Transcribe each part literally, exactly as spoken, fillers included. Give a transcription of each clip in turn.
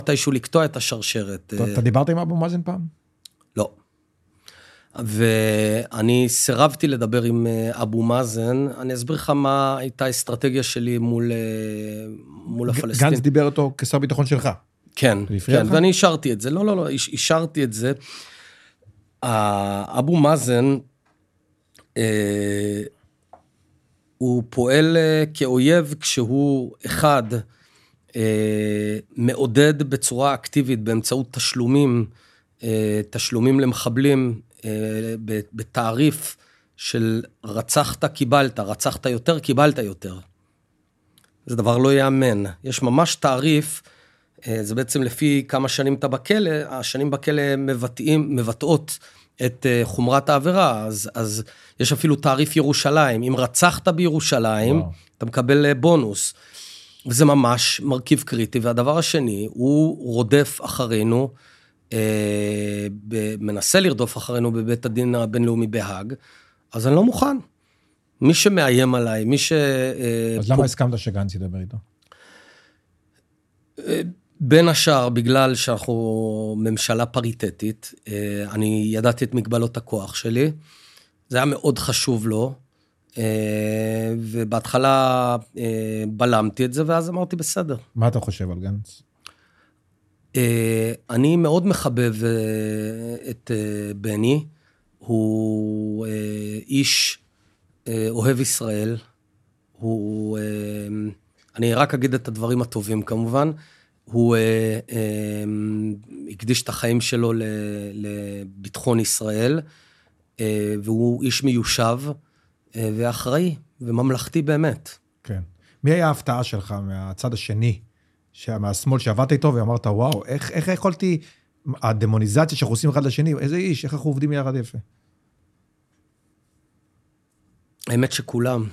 מתישהו לקטוע את השרשרת. אתה דיברת עם אבו מאזן פעם? לא. ואני סירבתי לדבר עם אבו מאזן, אני אסביר לך מה הייתה האסטרטגיה שלי מול, מול הפלסטין. גנץ דיבר אותו כשר ביטחון שלך. כן, כן, ואני אישרתי את זה, לא, לא, לא, אישרתי את זה. אבו מאזן, אה, הוא פועל כאויב כשהוא אחד, אה, מעודד בצורה אקטיבית באמצעות תשלומים, אה, תשלומים למחבלים, בתעריף של רצחת, קיבלת, רצחת יותר, קיבלת יותר. זה דבר לא יאמן. יש ממש תעריף, זה בעצם לפי כמה שנים אתה בכלא, השנים בכלא מבטאים, מבטאות את חומרת העבירה, אז, אז יש אפילו תעריף ירושלים. אם רצחת בירושלים, וואו. אתה מקבל בונוס. וזה ממש מרכיב קריטי, והדבר השני, הוא רודף אחרינו, מנסה לרדוף אחרינו בבית הדין הבינלאומי בהאג, אז אני לא מוכן. מי שמאיים עליי, מי ש... אז למה הסכמת שגנץ ידבר איתו? בין השאר, בגלל שאנחנו ממשלה פריטטית, אני ידעתי את מגבלות הכוח שלי, זה היה מאוד חשוב לו, ובהתחלה בלמתי את זה, ואז אמרתי בסדר. מה אתה חושב על גנץ? אני מאוד מחבב את בני, הוא איש אוהב ישראל, הוא, אני רק אגיד את הדברים הטובים כמובן, הוא הקדיש את החיים שלו לביטחון ישראל, והוא איש מיושב ואחראי וממלכתי באמת. כן. מי היה ההפתעה שלך מהצד השני? מהשמאל שעבדת איתו ואמרת, וואו, איך, איך יכולתי, הדמוניזציה שאנחנו עושים אחד לשני, איזה איש, איך אנחנו עובדים יחד יפה? האמת שכולם,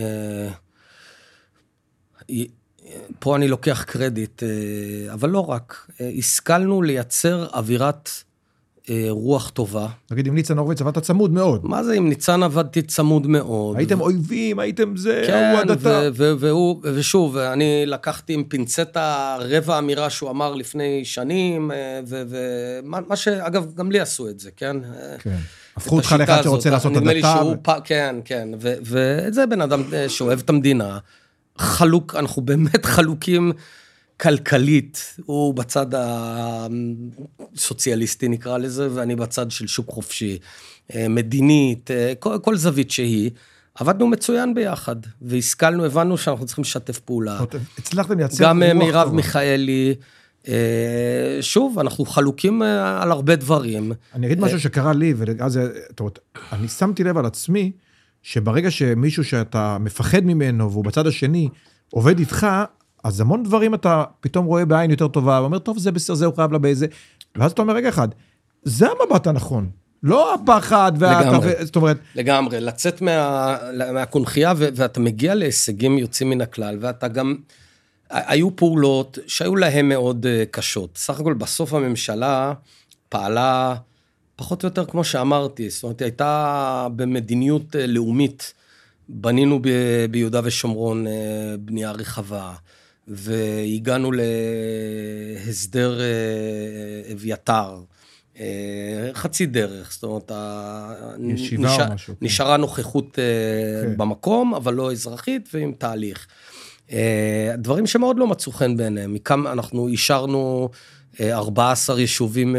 פה אני לוקח קרדיט, אבל לא רק, השכלנו לייצר אווירת רוח טובה. נגיד, עם ניצן הורוביץ עבדת צמוד מאוד. מה זה, עם ניצן עבדתי צמוד מאוד. הייתם אויבים, הייתם זה, כן, והוא, ושוב, אני לקחתי עם פינצטה רבע אמירה שהוא אמר לפני שנים, ומה שאגב, גם לי עשו את זה, כן? כן. הפכו אותך לאחד שרוצה לעשות הדתה. כן, כן, וזה בן אדם שאוהב את המדינה, חלוק, אנחנו באמת חלוקים, כלכלית, הוא בצד הסוציאליסטי נקרא לזה, ואני בצד של שוק חופשי, מדינית, כל, כל זווית שהיא, עבדנו מצוין ביחד, והשכלנו, הבנו שאנחנו צריכים לשתף פעולה. הצלחתם לייצר גם מירב מיכאלי, שוב, אנחנו חלוקים על הרבה דברים. אני אגיד משהו שקרה לי, ואז, אני שמתי לב על עצמי, שברגע שמישהו שאתה מפחד ממנו, והוא בצד השני, עובד איתך, אז המון דברים אתה פתאום רואה בעין יותר טובה, ואומר, טוב, זה בסדר, זה הוא חייב לה באיזה, ואז אתה אומר, רגע אחד, זה המבט הנכון, לא הפחד, לגמרי, זאת אומרת... לגמרי, לצאת מה, מהקונחייה, ואתה מגיע להישגים יוצאים מן הכלל, ואתה גם, היו פעולות שהיו להם מאוד קשות, סך הכל בסוף הממשלה פעלה פחות או יותר כמו שאמרתי, זאת אומרת, הייתה במדיניות לאומית, בנינו ב- ביהודה ושומרון בנייה רחבה, והגענו להסדר אביתר, חצי דרך, זאת אומרת, ישיבה נשאר, או משהו. נשארה נוכחות כן. במקום, אבל לא אזרחית ועם תהליך. דברים שמאוד לא מצאו חן בעיניהם, מכאן אנחנו אישרנו ארבעה עשר יישובים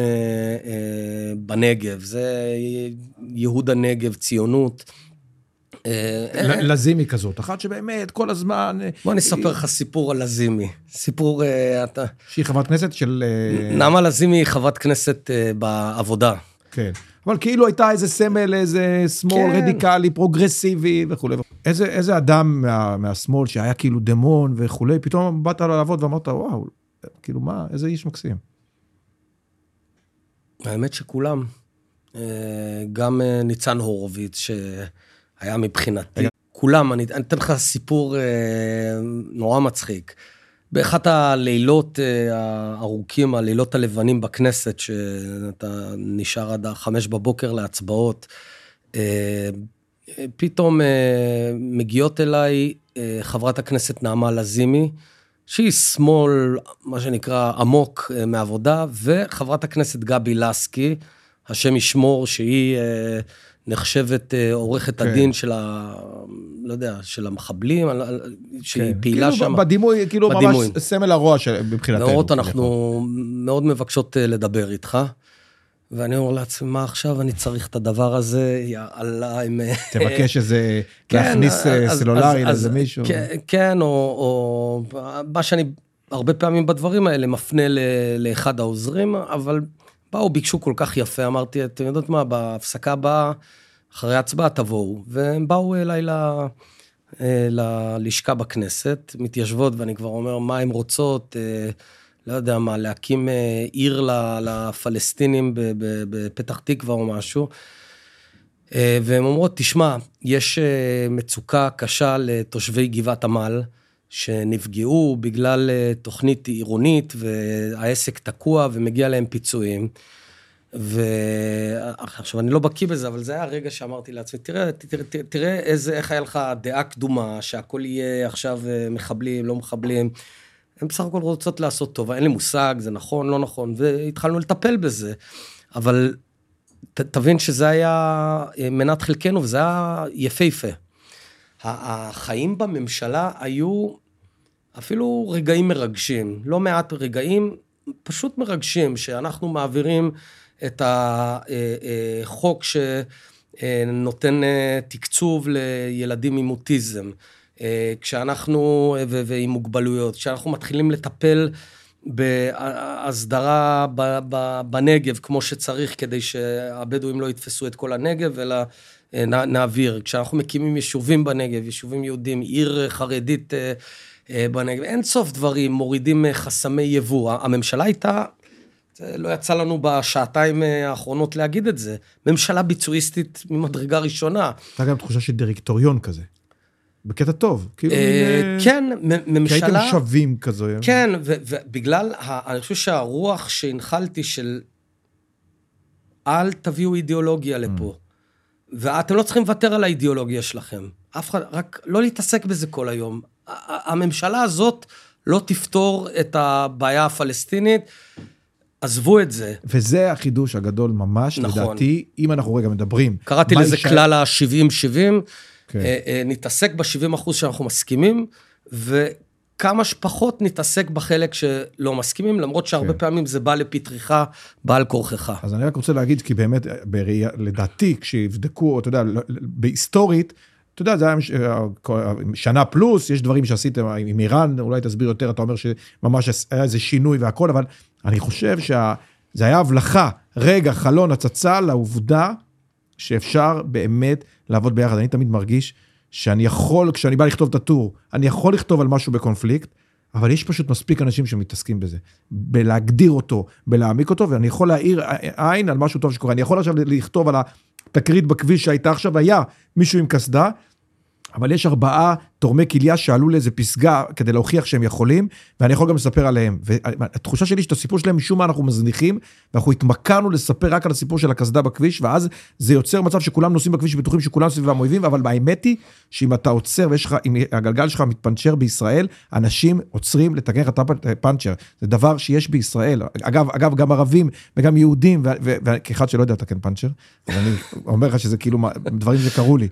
בנגב, זה יהוד הנגב, ציונות, לזימי כזאת, אחת שבאמת כל הזמן... בוא נספר לך סיפור על לזימי, סיפור... שהיא חברת כנסת של... נעמה לזימי היא חברת כנסת בעבודה. כן, אבל כאילו הייתה איזה סמל, איזה שמאל רדיקלי, פרוגרסיבי וכו'. איזה אדם מהשמאל שהיה כאילו דמון וכו', פתאום באת לעבוד ואמרת, וואו, כאילו מה, איזה איש מקסים. האמת שכולם, גם ניצן הורוביץ, ש... היה מבחינתי, כולם, אני אתן לך סיפור נורא מצחיק. באחת הלילות הארוכים, הלילות הלבנים בכנסת, שאתה נשאר עד חמש בבוקר להצבעות, פתאום מגיעות אליי חברת הכנסת נעמה לזימי, שהיא שמאל, מה שנקרא, עמוק מעבודה, וחברת הכנסת גבי לסקי, השם ישמור, שהיא נחשבת עורכת הדין של ה... לא יודע, של המחבלים, שהיא פעילה שם. בדימוי, כאילו ממש סמל הרוע מבחינתנו. ואומרות, אנחנו מאוד מבקשות לדבר איתך, ואני אומר לעצמי, מה עכשיו אני צריך את הדבר הזה, יאללה, אם... תבקש איזה, להכניס סלולרי לאיזה מישהו. כן, או מה שאני הרבה פעמים בדברים האלה מפנה לאחד העוזרים, אבל באו, ביקשו כל כך יפה, אמרתי, אתם יודעות מה, בהפסקה הבאה, אחרי הצבעה תבואו, והם באו אליי ללשכה בכנסת, מתיישבות, ואני כבר אומר, מה הם רוצות, לא יודע מה, להקים עיר לפלסטינים בפתח תקווה או משהו, והם אומרות, תשמע, יש מצוקה קשה לתושבי גבעת עמל, שנפגעו בגלל תוכנית עירונית, והעסק תקוע ומגיע להם פיצויים, ועכשיו אני לא בקיא בזה, אבל זה היה הרגע שאמרתי לעצמי, תראה, תראה, תראה איזה, איך היה לך דעה קדומה, שהכל יהיה עכשיו מחבלים, לא מחבלים, הם בסך הכל רוצות לעשות טוב, אין לי מושג, זה נכון, לא נכון, והתחלנו לטפל בזה, אבל ת, תבין שזה היה מנת חלקנו, וזה היה יפהפה. החיים בממשלה היו אפילו רגעים מרגשים, לא מעט רגעים פשוט מרגשים, שאנחנו מעבירים את החוק שנותן תקצוב לילדים עם אוטיזם, כשאנחנו, ועם מוגבלויות, כשאנחנו מתחילים לטפל בהסדרה בנגב, כמו שצריך, כדי שהבדואים לא יתפסו את כל הנגב, אלא נעביר. כשאנחנו מקימים יישובים בנגב, יישובים יהודים, עיר חרדית בנגב, אין סוף דברים, מורידים חסמי יבוא. הממשלה הייתה, לא יצא לנו בשעתיים האחרונות להגיד את זה, ממשלה ביצועיסטית ממדרגה ראשונה. אתה גם תחושה של דירקטוריון כזה. בקטע טוב, כאילו כן, ממשלה... כי הייתם שווים כזו. כן, ובגלל, אני חושב שהרוח שהנחלתי של, אל תביאו אידיאולוגיה לפה, ואתם לא צריכים לוותר על האידיאולוגיה שלכם, אף אחד, רק לא להתעסק בזה כל היום. הממשלה הזאת לא תפתור את הבעיה הפלסטינית, עזבו את זה. וזה החידוש הגדול ממש, לדעתי, אם אנחנו רגע מדברים. קראתי לזה כלל ה-שבעים שבעים, נתעסק ב-שבעים אחוז שאנחנו מסכימים, וכמה שפחות נתעסק בחלק שלא מסכימים, למרות שהרבה פעמים זה בא לפתריך, בא על כורכך. אז אני רק רוצה להגיד, כי באמת, לדעתי, כשיבדקו, אתה יודע, בהיסטורית, אתה יודע, זה היה שנה פלוס, יש דברים שעשיתם עם איראן, אולי תסביר יותר, אתה אומר שממש היה איזה שינוי והכל, אבל אני חושב שזה היה הבלחה, רגע, חלון, הצצה לעובדה, שאפשר באמת לעבוד ביחד. אני תמיד מרגיש שאני יכול, כשאני בא לכתוב את הטור, אני יכול לכתוב על משהו בקונפליקט, אבל יש פשוט מספיק אנשים שמתעסקים בזה, בלהגדיר אותו, בלהעמיק אותו, ואני יכול להעיר עין על משהו טוב שקורה. אני יכול עכשיו לכתוב על התקרית בכביש שהייתה עכשיו, היה מישהו עם כסדה, אבל יש ארבעה תורמי כליה שעלו לאיזה פסגה כדי להוכיח שהם יכולים, ואני יכול גם לספר עליהם. והתחושה שלי שאת הסיפור שלהם משום מה אנחנו מזניחים, ואנחנו התמכרנו לספר רק על הסיפור של הכסדה בכביש, ואז זה יוצר מצב שכולם נוסעים בכביש בטוחים שכולם סביבם אויבים, אבל האמת היא שאם אתה עוצר, ואם הגלגל שלך מתפנצ'ר בישראל, אנשים עוצרים לתקן לך את הפנצ'ר. זה דבר שיש בישראל. אגב, אגב, גם ערבים וגם יהודים, וכאחד שלא יודע לתקן פנצ'ר, אז אני אומר לך שזה כאילו דברים שקרו לי.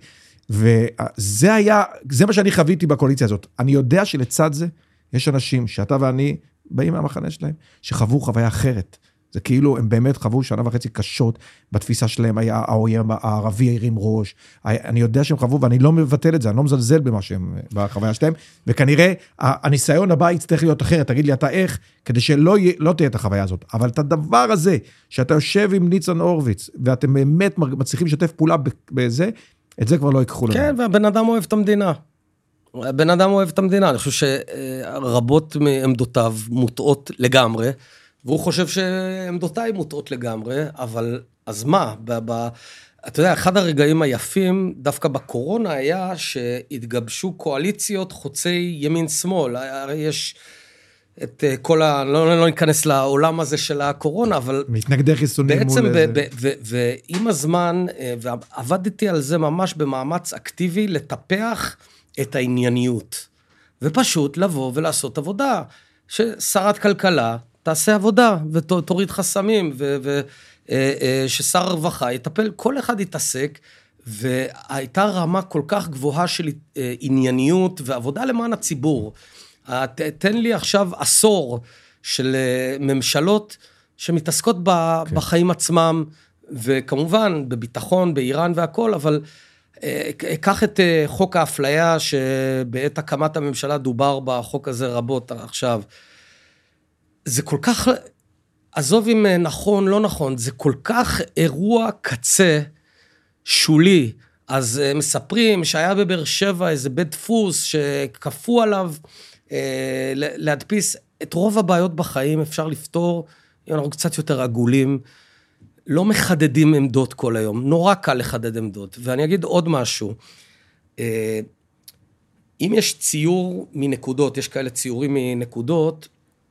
וזה היה, זה מה שאני חוויתי בקואליציה הזאת. אני יודע שלצד זה, יש אנשים שאתה ואני באים מהמחנה שלהם, שחוו חוויה אחרת. זה כאילו, הם באמת חוו שנה וחצי קשות, בתפיסה שלהם היה האויב הערבי הרים ראש, אני יודע שהם חוו, ואני לא מבטל את זה, אני לא מזלזל במה שהם, בחוויה שלהם, וכנראה, הניסיון הבא יצטרך להיות אחרת, תגיד לי אתה איך, כדי שלא לא תהיה את החוויה הזאת, אבל את הדבר הזה, שאתה יושב עם ניצן הורוביץ, ואתם באמת מצליחים לשתף פעולה בזה, את זה כבר לא יקחו לנו. כן, והבן אדם אוהב את המדינה. הבן אדם אוהב את המדינה. אני חושב שרבות מעמדותיו מוטעות לגמרי, והוא חושב שעמדותיי מוטעות לגמרי, אבל אז מה? ב- ב- אתה יודע, אחד הרגעים היפים, דווקא בקורונה היה שהתגבשו קואליציות חוצי ימין-שמאל. הרי יש את כל ה... לא, לא ניכנס לעולם הזה של הקורונה, אבל... מתנגדי חיסונים בעצם מול ב- ב- ו- ועם הזמן, ועבדתי על זה ממש במאמץ אקטיבי, לטפח את הענייניות. ופשוט לבוא ולעשות עבודה, ששרת כלכלה תעשה עבודה, ותוריד חסמים, וששר הרווחה יטפל, כל אחד יתעסק, והייתה רמה כל כך גבוהה של ענייניות, ועבודה למען הציבור. תן לי עכשיו עשור של ממשלות, שמתעסקות בחיים עצמם, וכמובן בביטחון, באיראן והכל, אבל אקח את חוק האפליה, שבעת הקמת הממשלה דובר בחוק הזה רבות עכשיו. זה כל כך, עזוב אם נכון, לא נכון, זה כל כך אירוע קצה שולי. אז מספרים שהיה בבאר שבע איזה בית דפוס, שכפו עליו להדפיס את רוב הבעיות בחיים, אפשר לפתור, אנחנו קצת יותר עגולים, לא מחדדים עמדות כל היום, נורא קל לחדד עמדות. ואני אגיד עוד משהו, אם יש ציור מנקודות, יש כאלה ציורים מנקודות,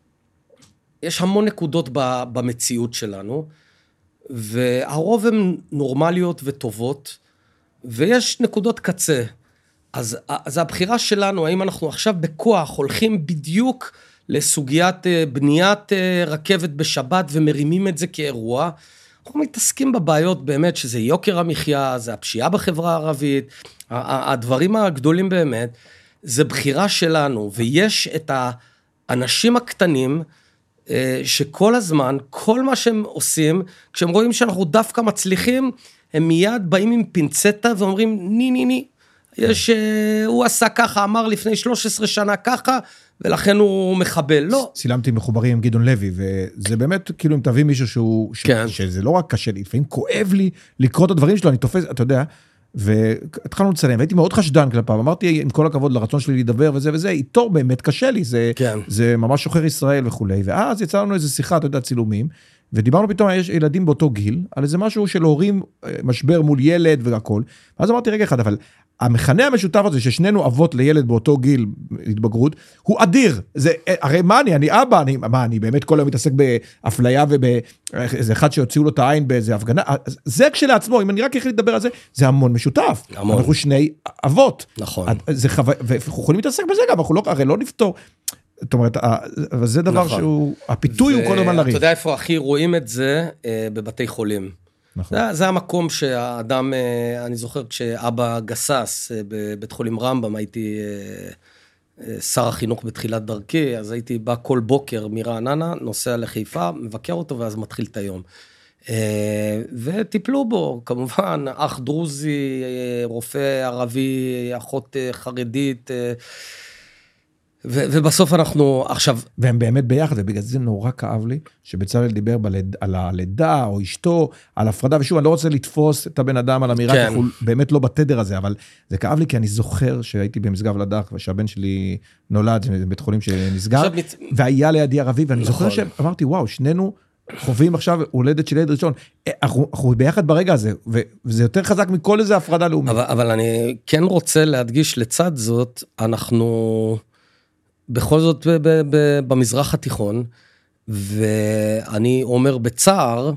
יש המון נקודות במציאות שלנו, והרוב הן נורמליות וטובות, ויש נקודות קצה. אז, אז הבחירה שלנו, האם אנחנו עכשיו בכוח הולכים בדיוק לסוגיית בניית רכבת בשבת, ומרימים את זה כאירוע, אנחנו מתעסקים בבעיות באמת, שזה יוקר המחיה, זה הפשיעה בחברה הערבית, הדברים הגדולים באמת, זה בחירה שלנו, ויש את האנשים הקטנים, שכל הזמן, כל מה שהם עושים, כשהם רואים שאנחנו דווקא מצליחים, הם מיד באים עם פינצטה, ואומרים, ני, ני, ני, יש, הוא עשה ככה, אמר לפני שלוש עשרה שנה ככה, ולכן הוא מחבל, לא. צילמתי מחוברים עם גדעון לוי, וזה באמת, כאילו, אם תביא מישהו שהוא, כן. שזה לא רק קשה לי, לפעמים כואב לי לקרוא את הדברים שלו, אני תופס, אתה יודע, והתחלנו לצלם, והייתי מאוד חשדן כלפיו, אמרתי, עם כל הכבוד לרצון שלי לדבר וזה וזה, איתו באמת קשה לי, זה, כן. זה ממש שוחר ישראל וכו', ואז יצא לנו איזו שיחה, אתה יודע, צילומים, ודיברנו פתאום, יש ילדים באותו גיל, על איזה משהו של הורים, משבר מול ילד והכל, ואז אמרתי, רגע אחד, אבל המכנה המשותף הזה, ששנינו אבות לילד באותו גיל התבגרות, הוא אדיר, זה, הרי מה אני, אני אבא, אני, מה, אני באמת כל היום מתעסק באפליה ובאיזה אחד שיוציאו לו את העין באיזה הפגנה, זה כשלעצמו, אם אני רק יכול לדבר על זה, זה המון משותף, המון. אנחנו שני אבות, נכון. זה חו... ואנחנו יכולים להתעסק בזה גם, אנחנו לא, הרי לא נפתור, זאת אומרת, זה דבר נכון. שהוא, הפיתוי ו... הוא כל הזמן לריב. אתה יודע איפה הכי רואים את זה, בבתי חולים. נכון. זה, זה המקום שהאדם, אני זוכר כשאבא גסס בבית חולים רמב"ם, הייתי שר החינוך בתחילת דרכי, אז הייתי בא כל בוקר מרעננה, נוסע לחיפה, מבקר אותו ואז מתחיל את היום. וטיפלו בו, כמובן, אח דרוזי, רופא ערבי, אחות חרדית, ו- ובסוף אנחנו עכשיו... והם באמת ביחד, ובגלל זה נורא כאב לי, שבצלאל דיבר בלד... על הלידה, או אשתו, על הפרדה, ושוב, אני לא רוצה לתפוס את הבן אדם על אמירה, כן. אנחנו באמת לא בתדר הזה, אבל זה כאב לי, כי אני זוכר שהייתי במשגב לדח, ושהבן שלי נולד, בית חולים שנסגר, מת... והיה לידי ערבי, ואני נכון. זוכר שאמרתי, וואו, שנינו חווים עכשיו הולדת של ילד ראשון, אנחנו, אנחנו ביחד ברגע הזה, וזה יותר חזק מכל איזה הפרדה לאומית. אבל, אבל אני כן רוצה להדגיש לצד זאת, אנחנו... בכל זאת ב- ב- ב- במזרח התיכון, ואני אומר בצער,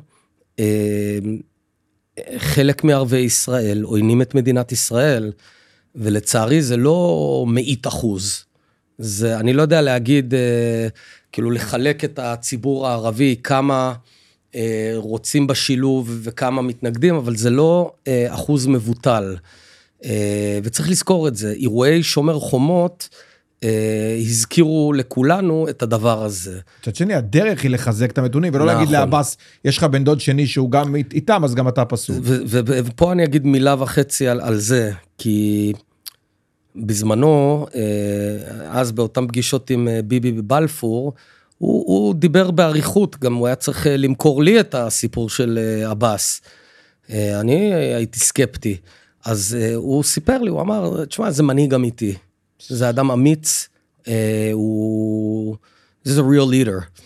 חלק מערבי ישראל עוינים את מדינת ישראל, ולצערי זה לא מאית אחוז. זה, אני לא יודע להגיד, כאילו לחלק את הציבור הערבי, כמה רוצים בשילוב וכמה מתנגדים, אבל זה לא אחוז מבוטל. וצריך לזכור את זה. אירועי שומר חומות, הזכירו לכולנו את הדבר הזה. מצד שני, הדרך היא לחזק את המתונים, ולא להגיד לאבס, יש לך בן דוד שני שהוא גם איתם, אז גם אתה פסול. ופה אני אגיד מילה וחצי על זה, כי בזמנו, אז באותן פגישות עם ביבי בבלפור, הוא דיבר בעריכות, גם הוא היה צריך למכור לי את הסיפור של אבס. אני הייתי סקפטי, אז הוא סיפר לי, הוא אמר, תשמע, זה מנהיג אמיתי. זה אדם אמיץ, הוא, this is a real leader,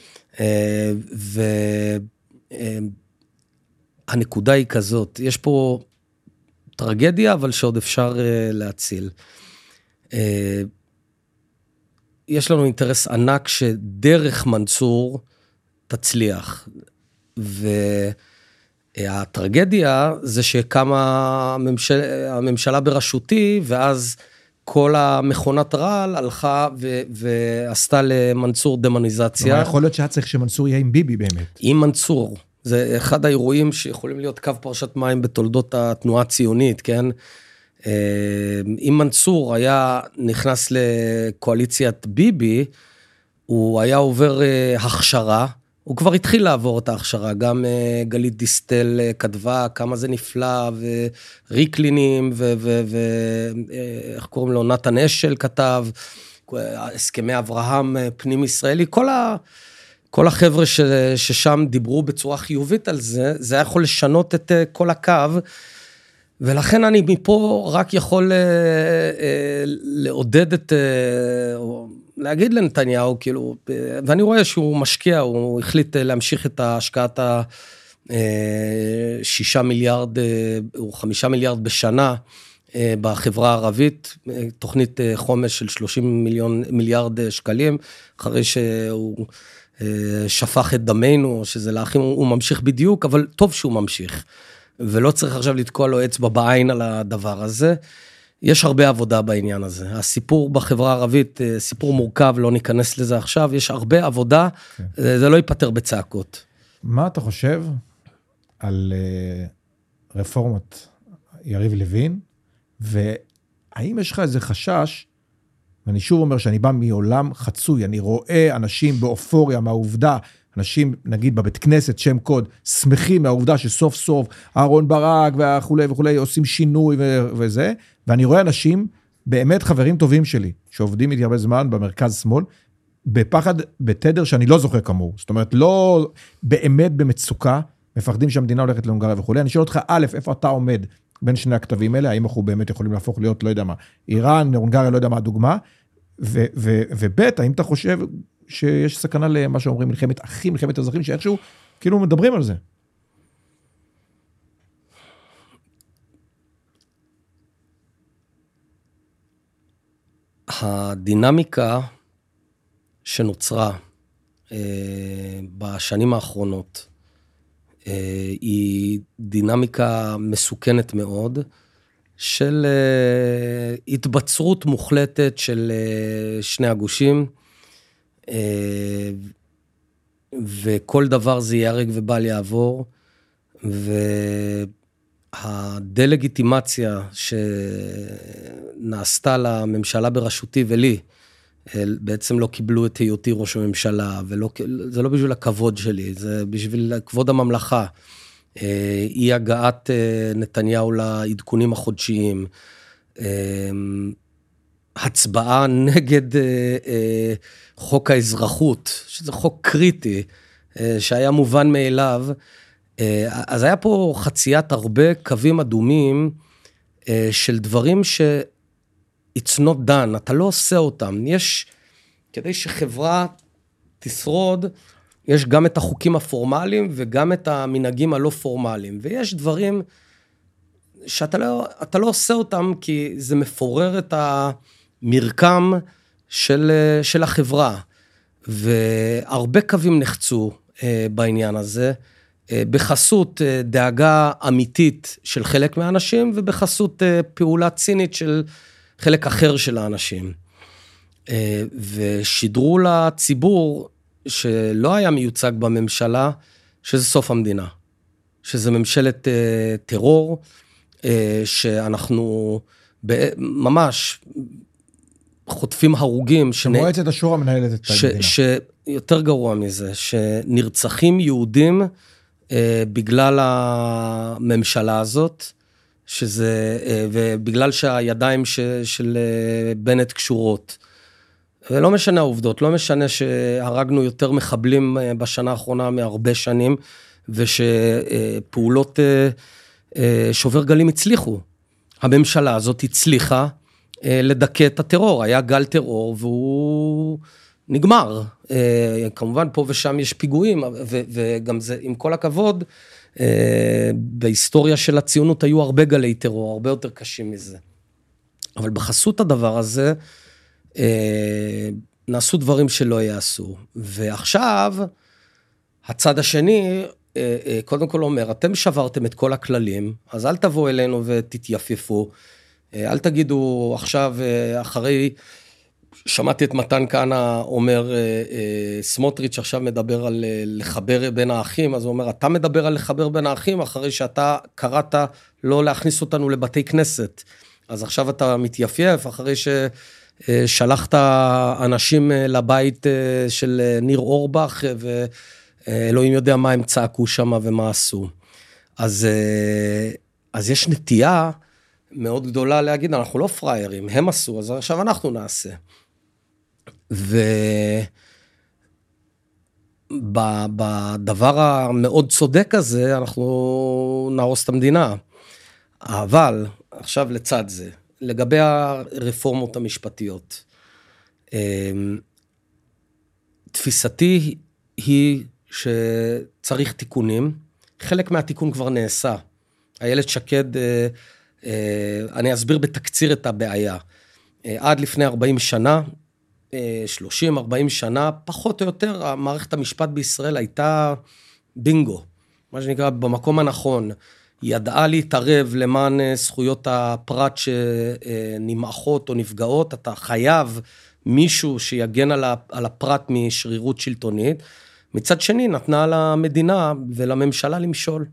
והנקודה היא כזאת, יש פה טרגדיה, אבל שעוד אפשר להציל. יש לנו אינטרס ענק שדרך מנצור תצליח, והטרגדיה זה שקמה הממשלה בראשותי, ואז כל המכונת רעל הלכה ו- ועשתה למנסור דמוניזציה. מה יכול להיות שהיה צריך שמנסור יהיה עם ביבי באמת? עם מנסור. זה אחד האירועים שיכולים להיות קו פרשת מים בתולדות התנועה הציונית, כן? אם מנסור היה נכנס לקואליציית ביבי, הוא היה עובר הכשרה, הוא כבר התחיל לעבור את ההכשרה, גם גלית דיסטל כתבה כמה זה נפלא, וריקלינים, ואיך קוראים לו, נתן אשל כתב, הסכמי אברהם פנים ישראלי, כל ה... כל החבר'ה ש, ששם דיברו בצורה חיובית על זה, זה יכול לשנות את כל הקו, ולכן אני מפה רק יכול אה, אה, לעודד את, אה, או להגיד לנתניהו, כאילו, ואני רואה שהוא משקיע, הוא החליט להמשיך את ההשקעת השישה מיליארד, או חמישה מיליארד בשנה, בחברה הערבית, תוכנית חומש של שלושים מיליון מיליארד שקלים, אחרי שהוא שפך את דמנו, שזה לאחים, הוא ממשיך בדיוק, אבל טוב שהוא ממשיך, ולא צריך עכשיו לתקוע לו אצבע בעין על הדבר הזה. יש הרבה עבודה בעניין הזה. הסיפור בחברה הערבית, סיפור מורכב, לא ניכנס לזה עכשיו, יש הרבה עבודה, okay. זה לא ייפטר בצעקות. מה אתה חושב על רפורמת יריב לוין, והאם יש לך איזה חשש, ואני שוב אומר שאני בא מעולם חצוי, אני רואה אנשים באופוריה מהעובדה, אנשים נגיד בבית כנסת שם קוד, שמחים מהעובדה שסוף סוף אהרון ברק וכולי וכולי עושים שינוי וזה, ואני רואה אנשים באמת חברים טובים שלי, שעובדים איתי הרבה זמן במרכז שמאל, בפחד, בתדר שאני לא זוכר כמוהו, זאת אומרת לא באמת במצוקה, מפחדים שהמדינה הולכת להונגריה וכולי, אני שואל אותך א', איפה אתה עומד בין שני הכתבים האלה, האם אנחנו באמת יכולים להפוך להיות, לא יודע מה, איראן, הונגריה, לא יודע מה הדוגמה, וב', האם אתה חושב שיש סכנה למה שאומרים מלחמת אחים, מלחמת אזרחים, שאיכשהו כאילו מדברים על זה? הדינמיקה שנוצרה בשנים האחרונות, היא דינמיקה מסוכנת מאוד, של התבצרות מוחלטת של שני הגושים, וכל דבר זה ייהרג ובל יעבור, והדלגיטימציה שנעשתה לממשלה בראשותי ולי, בעצם לא קיבלו את היותי ראש הממשלה, וזה לא בשביל הכבוד שלי, זה בשביל כבוד הממלכה, אי הגעת נתניהו לעדכונים החודשיים, הצבעה נגד חוק האזרחות, שזה חוק קריטי, שהיה מובן מאליו, אז היה פה חציית הרבה קווים אדומים, של דברים ש... it's not done, אתה לא עושה אותם, יש, כדי שחברה תשרוד, יש גם את החוקים הפורמליים, וגם את המנהגים הלא פורמליים, ויש דברים שאתה לא, אתה לא עושה אותם, כי זה מפורר את המרקם של, של החברה, והרבה קווים נחצו בעניין הזה, בחסות דאגה אמיתית של חלק מהאנשים, ובחסות פעולה צינית של חלק אחר של האנשים. ושידרו לציבור שלא היה מיוצג בממשלה, שזה סוף המדינה. שזה ממשלת טרור, שאנחנו ממש חוטפים הרוגים. שמועצת השורא מנהלת את המדינה. שיותר גרוע מזה, שנרצחים יהודים בגלל הממשלה הזאת, שזה, ובגלל שהידיים ש, של בנט קשורות. ולא משנה העובדות, לא משנה שהרגנו יותר מחבלים בשנה האחרונה מהרבה שנים, ושפעולות שובר גלים הצליחו. הממשלה הזאת הצליחה לדכא את הטרור, היה גל טרור והוא נגמר. כמובן פה ושם יש פיגועים, וגם זה עם כל הכבוד, בהיסטוריה של הציונות היו הרבה גלי טרור, הרבה יותר קשים מזה. אבל בחסות הדבר הזה, נעשו דברים שלא יעשו. ועכשיו, הצד השני, קודם כל אומר, אתם שברתם את כל הכללים, אז אל תבואו אלינו ותתייפפו. אל תגידו עכשיו, אחרי, שמעתי את מתן כהנא אומר, סמוטריץ' עכשיו מדבר על לחבר בין האחים, אז הוא אומר, אתה מדבר על לחבר בין האחים, אחרי שאתה קראת לא להכניס אותנו לבתי כנסת. אז עכשיו אתה מתייפייף, אחרי ששלחת אנשים לבית של ניר אורבך, ואלוהים יודע מה הם צעקו שם ומה עשו. אז, אז יש נטייה מאוד גדולה להגיד, אנחנו לא פריירים, הם עשו, אז עכשיו אנחנו נעשה. ובדבר המאוד צודק הזה, אנחנו נהרוס את המדינה. אבל, עכשיו לצד זה, לגבי הרפורמות המשפטיות, תפיסתי היא שצריך תיקונים, חלק מהתיקון כבר נעשה. איילת שקד, אני אסביר בתקציר את הבעיה. עד לפני ארבעים שנה, שלושים ארבעים שנה, פחות או יותר, המערכת המשפט בישראל הייתה בינגו, מה שנקרא במקום הנכון, ידעה להתערב למען זכויות הפרט שנמעכות או נפגעות, אתה חייב מישהו שיגן על הפרט משרירות שלטונית, מצד שני נתנה למדינה ולממשלה למשול.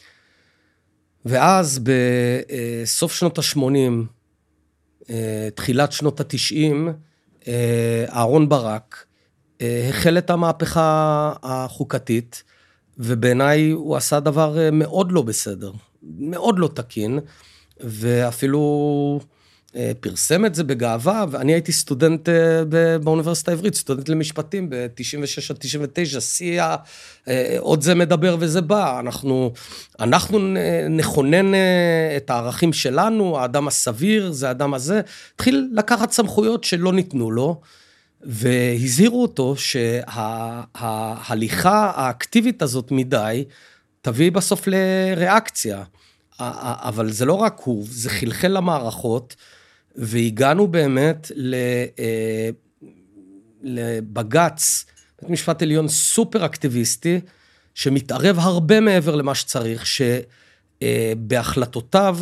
ואז בסוף שנות ה-שמונים, תחילת שנות ה-תשעים, אהרון ברק החל את המהפכה החוקתית, ובעיניי הוא עשה דבר מאוד לא בסדר, מאוד לא תקין, ואפילו פרסם את זה בגאווה, ואני הייתי סטודנט באוניברסיטה העברית, סטודנט למשפטים ב-תשעים ושש עד תשעים ותשע, סייע, עוד זה מדבר וזה בא, אנחנו, אנחנו נכונן את הערכים שלנו, האדם הסביר, זה האדם הזה, התחיל לקחת סמכויות שלא ניתנו לו, והזהירו אותו שההליכה האקטיבית הזאת מדי, תביא בסוף לריאקציה, אבל זה לא רק הוא, זה חלחל למערכות, והגענו באמת לבגץ, בית משפט עליון סופר אקטיביסטי, שמתערב הרבה מעבר למה שצריך, שבהחלטותיו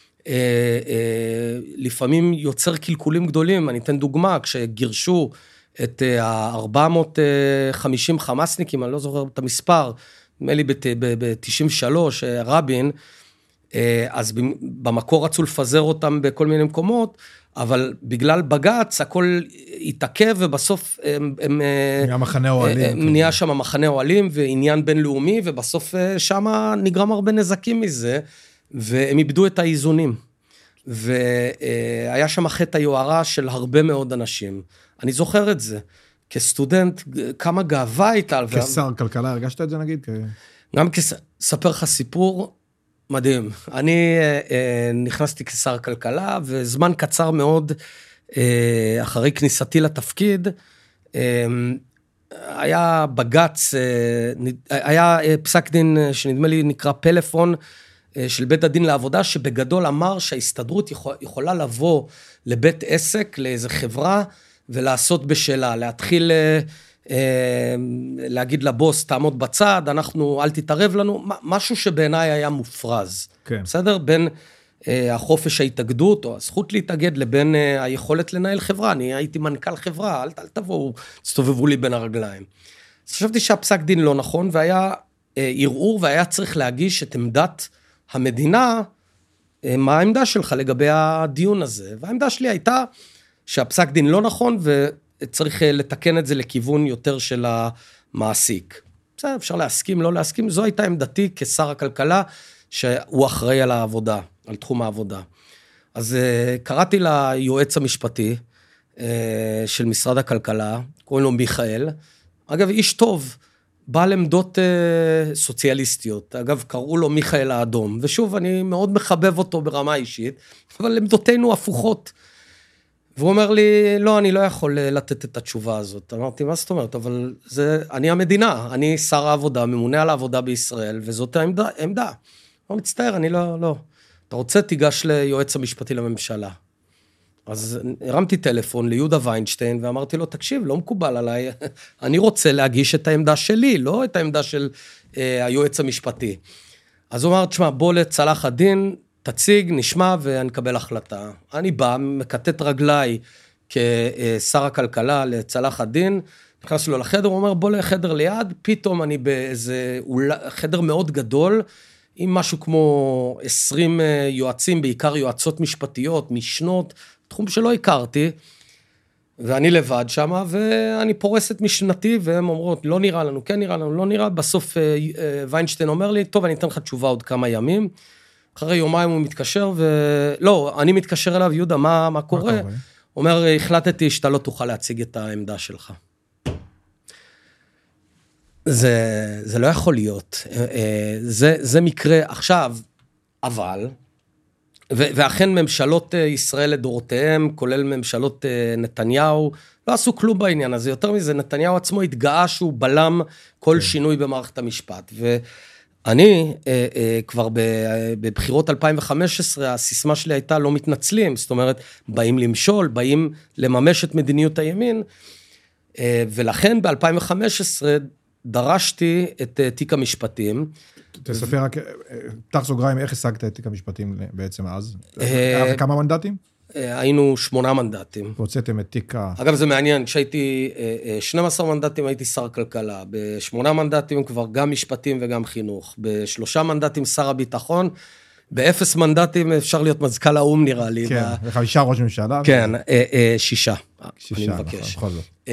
לפעמים יוצר קלקולים גדולים. אני אתן דוגמה, כשגירשו את ה-ארבע מאות וחמישים חמאסניקים, אני לא זוכר את המספר, נדמה לי ב-תשעים ושלוש, רבין, אז במקור רצו לפזר אותם בכל מיני מקומות, אבל בגלל בגץ הכל התעכב, ובסוף הם... נהיה מחנה אוהלים. נהיה שם מחנה אוהלים, ועניין בינלאומי, ובסוף שם נגרם הרבה נזקים מזה, והם איבדו את האיזונים. והיה שם חטא היוהרה של הרבה מאוד אנשים. אני זוכר את זה. כסטודנט, כמה גאווה הייתה. כשר כלכלה, הרגשת את זה נגיד? גם כספר לך סיפור, מדהים. אני אה, נכנסתי כשר כלכלה, וזמן קצר מאוד, אה, אחרי כניסתי לתפקיד, אה, היה בגץ, אה, היה פסק דין שנדמה לי נקרא פלאפון, אה, של בית הדין לעבודה, שבגדול אמר שההסתדרות יכול, יכולה לבוא לבית עסק, לאיזו חברה, ולעשות בשלה, להתחיל... אה, להגיד לבוס, תעמוד בצד, אנחנו, אל תתערב לנו, משהו שבעיניי היה מופרז. כן. בסדר? בין החופש ההתאגדות, או הזכות להתאגד, לבין היכולת לנהל חברה. אני הייתי מנכ"ל חברה, אל, אל תבואו, תסתובבו לי בין הרגליים. אז חשבתי שהפסק דין לא נכון, והיה ערעור, והיה צריך להגיש את עמדת המדינה, מה העמדה שלך לגבי הדיון הזה. והעמדה שלי הייתה שהפסק דין לא נכון, ו... צריך לתקן את זה לכיוון יותר של המעסיק. בסדר, אפשר להסכים, לא להסכים, זו הייתה עמדתי כשר הכלכלה, שהוא אחראי על העבודה, על תחום העבודה. אז קראתי ליועץ המשפטי של משרד הכלכלה, קוראים לו מיכאל, אגב, איש טוב, בעל עמדות סוציאליסטיות, אגב, קראו לו מיכאל האדום, ושוב, אני מאוד מחבב אותו ברמה אישית, אבל עמדותינו הפוכות, והוא אומר לי, לא, אני לא יכול לתת את התשובה הזאת. אמרתי, מה זאת אומרת? אבל זה, אני המדינה, אני שר העבודה, ממונה על העבודה בישראל, וזאת העמדה. עמדה. הוא מצטער, אני לא, לא. אתה רוצה, תיגש ליועץ המשפטי לממשלה. אז הרמתי טלפון ליהודה ויינשטיין, ואמרתי לו, תקשיב, לא מקובל עליי, אני רוצה להגיש את העמדה שלי, לא את העמדה של אה, היועץ המשפטי. אז הוא אמר, תשמע, בוא לצלח הדין, תציג, נשמע ונקבל החלטה. אני בא, מקטט רגליי כשר הכלכלה לצלח הדין, נכנס לו לחדר, הוא אומר, בוא לחדר ליד, פתאום אני באיזה חדר מאוד גדול, עם משהו כמו עשרים יועצים, בעיקר יועצות משפטיות, משנות, תחום שלא הכרתי, ואני לבד שמה, ואני פורס את משנתי, והם אומרות, לא נראה לנו, כן נראה לנו, לא נראה, בסוף ויינשטיין אומר לי, טוב, אני אתן לך תשובה עוד כמה ימים, אחרי יומיים הוא מתקשר, ולא, אני מתקשר אליו, יהודה, מה, מה קורה? אומר, החלטתי שאתה לא תוכל להציג את העמדה שלך. זה, זה לא יכול להיות. זה, זה מקרה עכשיו, אבל, ו, ואכן ממשלות ישראל לדורותיהם, כולל ממשלות נתניהו, לא עשו כלום בעניין הזה. יותר מזה, נתניהו עצמו התגאה שהוא בלם כל כן. שינוי במערכת המשפט. ואני, כבר בבחירות אלפיים וחמש עשרה, הסיסמה שלי הייתה לא מתנצלים, זאת אומרת, באים למשול, באים לממש את מדיניות הימין, ולכן ב-אלפיים וחמש עשרה, דרשתי את תיק המשפטים. תספר רק, פתח סוגריים, איך השגת את תיק המשפטים בעצם אז? כמה מנדטים? היינו שמונה מנדטים. והוצאתם את תיק ה... אגב, זה מעניין, כשהייתי שנים עשר מנדטים הייתי שר כלכלה, בשמונה מנדטים כבר גם משפטים וגם חינוך, בשלושה מנדטים שר הביטחון, באפס מנדטים אפשר להיות מזכ"ל האום נראה לי. כן, וחמישה ראש ממשלה. כן, שישה. אני מבקש. בכל זאת.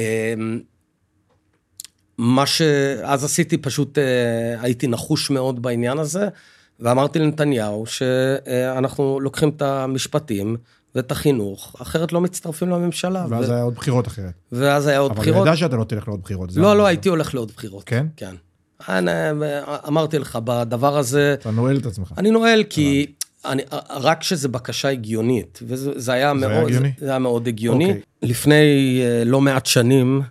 מה שאז עשיתי, פשוט הייתי נחוש מאוד בעניין הזה, ואמרתי לנתניהו שאנחנו לוקחים את המשפטים ואת החינוך, אחרת לא מצטרפים לממשלה. ואז היה עוד בחירות אחרת. ואז היה עוד בחירות. אבל אני יודע שאתה לא תלך לעוד בחירות. לא, לא, הייתי הולך לעוד בחירות. כן? כן. אמרתי לך, בדבר הזה... אתה נועל את עצמך. אני נועל כי... רק שזה בקשה הגיונית, וזה היה מאוד, זה היה מאוד הגיוני. לפני לא מעט שנים,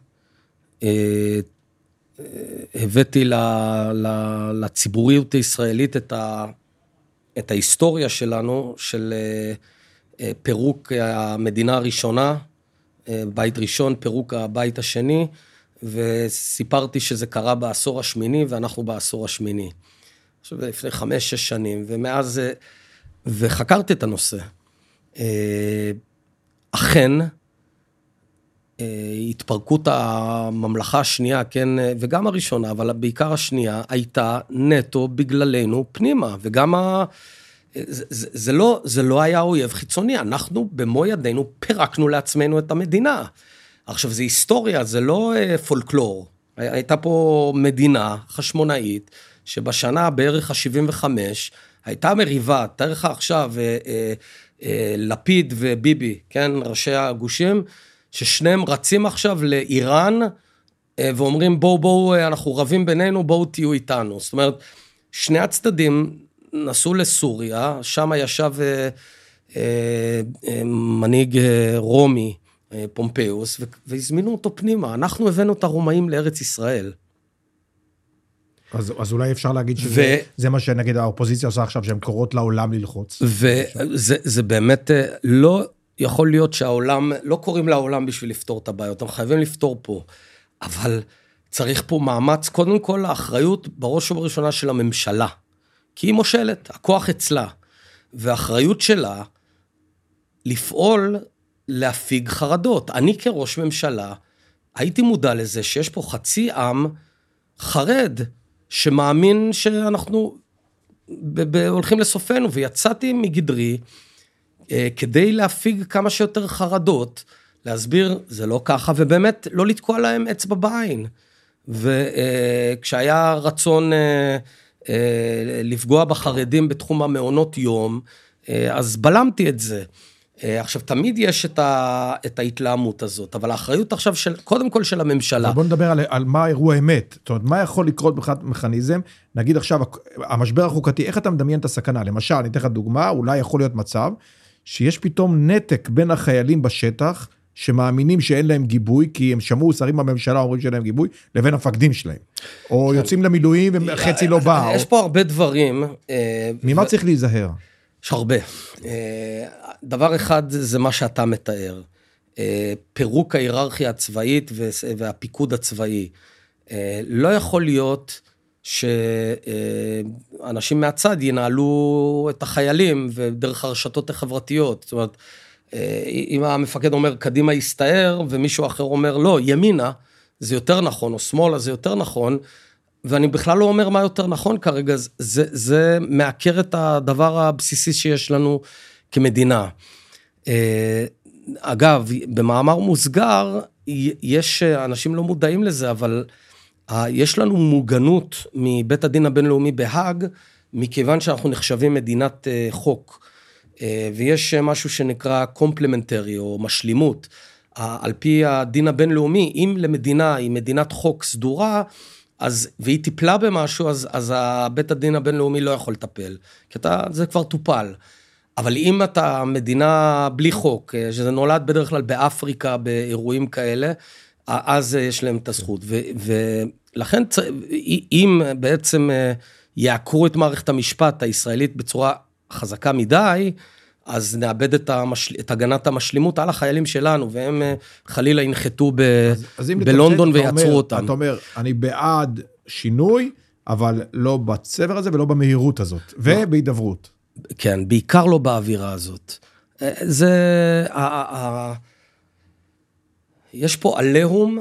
הבאתי לציבוריות הישראלית את, ה, את ההיסטוריה שלנו, של פירוק המדינה הראשונה, בית ראשון, פירוק הבית השני, וסיפרתי שזה קרה בעשור השמיני, ואנחנו בעשור השמיני. עכשיו, לפני חמש, שש שנים, ומאז, וחקרתי את הנושא. אכן, התפרקות הממלכה השנייה, כן, וגם הראשונה, אבל בעיקר השנייה, הייתה נטו בגללנו פנימה, וגם ה... זה, זה, זה לא, זה לא היה אויב חיצוני, אנחנו במו ידינו פירקנו לעצמנו את המדינה. עכשיו, זה היסטוריה, זה לא פולקלור. הייתה פה מדינה חשמונאית, שבשנה בערך ה-שבעים וחמש, הייתה מריבה, תאר לך עכשיו, לפיד וביבי, כן, ראשי הגושים, ששניהם רצים עכשיו לאיראן, ואומרים, בואו, בואו, אנחנו רבים בינינו, בואו תהיו איתנו. זאת אומרת, שני הצדדים נסעו לסוריה, שם ישב מנהיג רומי, פומפיוס, והזמינו אותו פנימה. אנחנו הבאנו את הרומאים לארץ ישראל. אז, אז אולי אפשר להגיד שזה ו... זה מה שנגיד האופוזיציה עושה עכשיו, שהן קוראות לעולם ללחוץ. וזה זה באמת לא... יכול להיות שהעולם, לא קוראים לעולם בשביל לפתור את הבעיות, הם חייבים לפתור פה, אבל צריך פה מאמץ, קודם כל האחריות בראש ובראשונה של הממשלה, כי היא מושלת, הכוח אצלה, והאחריות שלה לפעול, להפיג חרדות. אני כראש ממשלה, הייתי מודע לזה שיש פה חצי עם חרד, שמאמין שאנחנו הולכים לסופנו, ויצאתי מגדרי, כדי להפיג כמה שיותר חרדות, להסביר, זה לא ככה, ובאמת לא לתקוע להם אצבע בעין. וכשהיה רצון לפגוע בחרדים בתחום המעונות יום, אז בלמתי את זה. עכשיו, תמיד יש את, ה, את ההתלהמות הזאת, אבל האחריות עכשיו של, קודם כל של הממשלה. בוא נדבר על, על מה האירוע אמת. זאת אומרת, מה יכול לקרות בכלל מכניזם? נגיד עכשיו, המשבר החוקתי, איך אתה מדמיין את הסכנה? למשל, אני אתן לך דוגמה, אולי יכול להיות מצב, שיש פתאום נתק בין החיילים בשטח, שמאמינים שאין להם גיבוי, כי הם שמעו, שרים בממשלה אומרים שאין להם גיבוי, לבין המפקדים שלהם. או יוצאים למילואים וחצי לא בא. יש פה הרבה דברים. ממה צריך להיזהר? יש הרבה. דבר אחד זה מה שאתה מתאר. פירוק ההיררכיה הצבאית והפיקוד הצבאי. לא יכול להיות שאנשים מהצד ינהלו את החיילים, ודרך הרשתות החברתיות, זאת אומרת, אם המפקד אומר, קדימה יסתער, ומישהו אחר אומר, לא, ימינה, זה יותר נכון, או שמאלה, זה יותר נכון, ואני בכלל לא אומר מה יותר נכון כרגע, זה, זה מעקר את הדבר הבסיסי שיש לנו כמדינה. אגב, במאמר מוסגר, יש, אנשים לא מודעים לזה, אבל יש לנו מוגנות מבית הדין הבינלאומי בהאג, מכיוון שאנחנו נחשבים מדינת חוק, ויש משהו שנקרא קומפלמנטרי או משלימות, על פי הדין הבינלאומי, אם למדינה היא מדינת חוק סדורה, אז, והיא טיפלה במשהו, אז, אז בית הדין הבינלאומי לא יכול לטפל, כי אתה, זה כבר טופל. אבל אם אתה מדינה בלי חוק, שזה נולד בדרך כלל באפריקה, באירועים כאלה, אז יש להם את הזכות. ו, ולכן, אם בעצם יעקרו את מערכת המשפט הישראלית בצורה חזקה מדי, אז נאבד את, המשל... את הגנת המשלימות על החיילים שלנו, והם חלילה ינחתו ב... אז, אז בלונדון ויעצרו אומר, אותם. אתה אומר, אני בעד שינוי, אבל לא בצבר הזה ולא במהירות הזאת, ובהידברות. כן, בעיקר לא באווירה הזאת. זה... יש פה עליהום,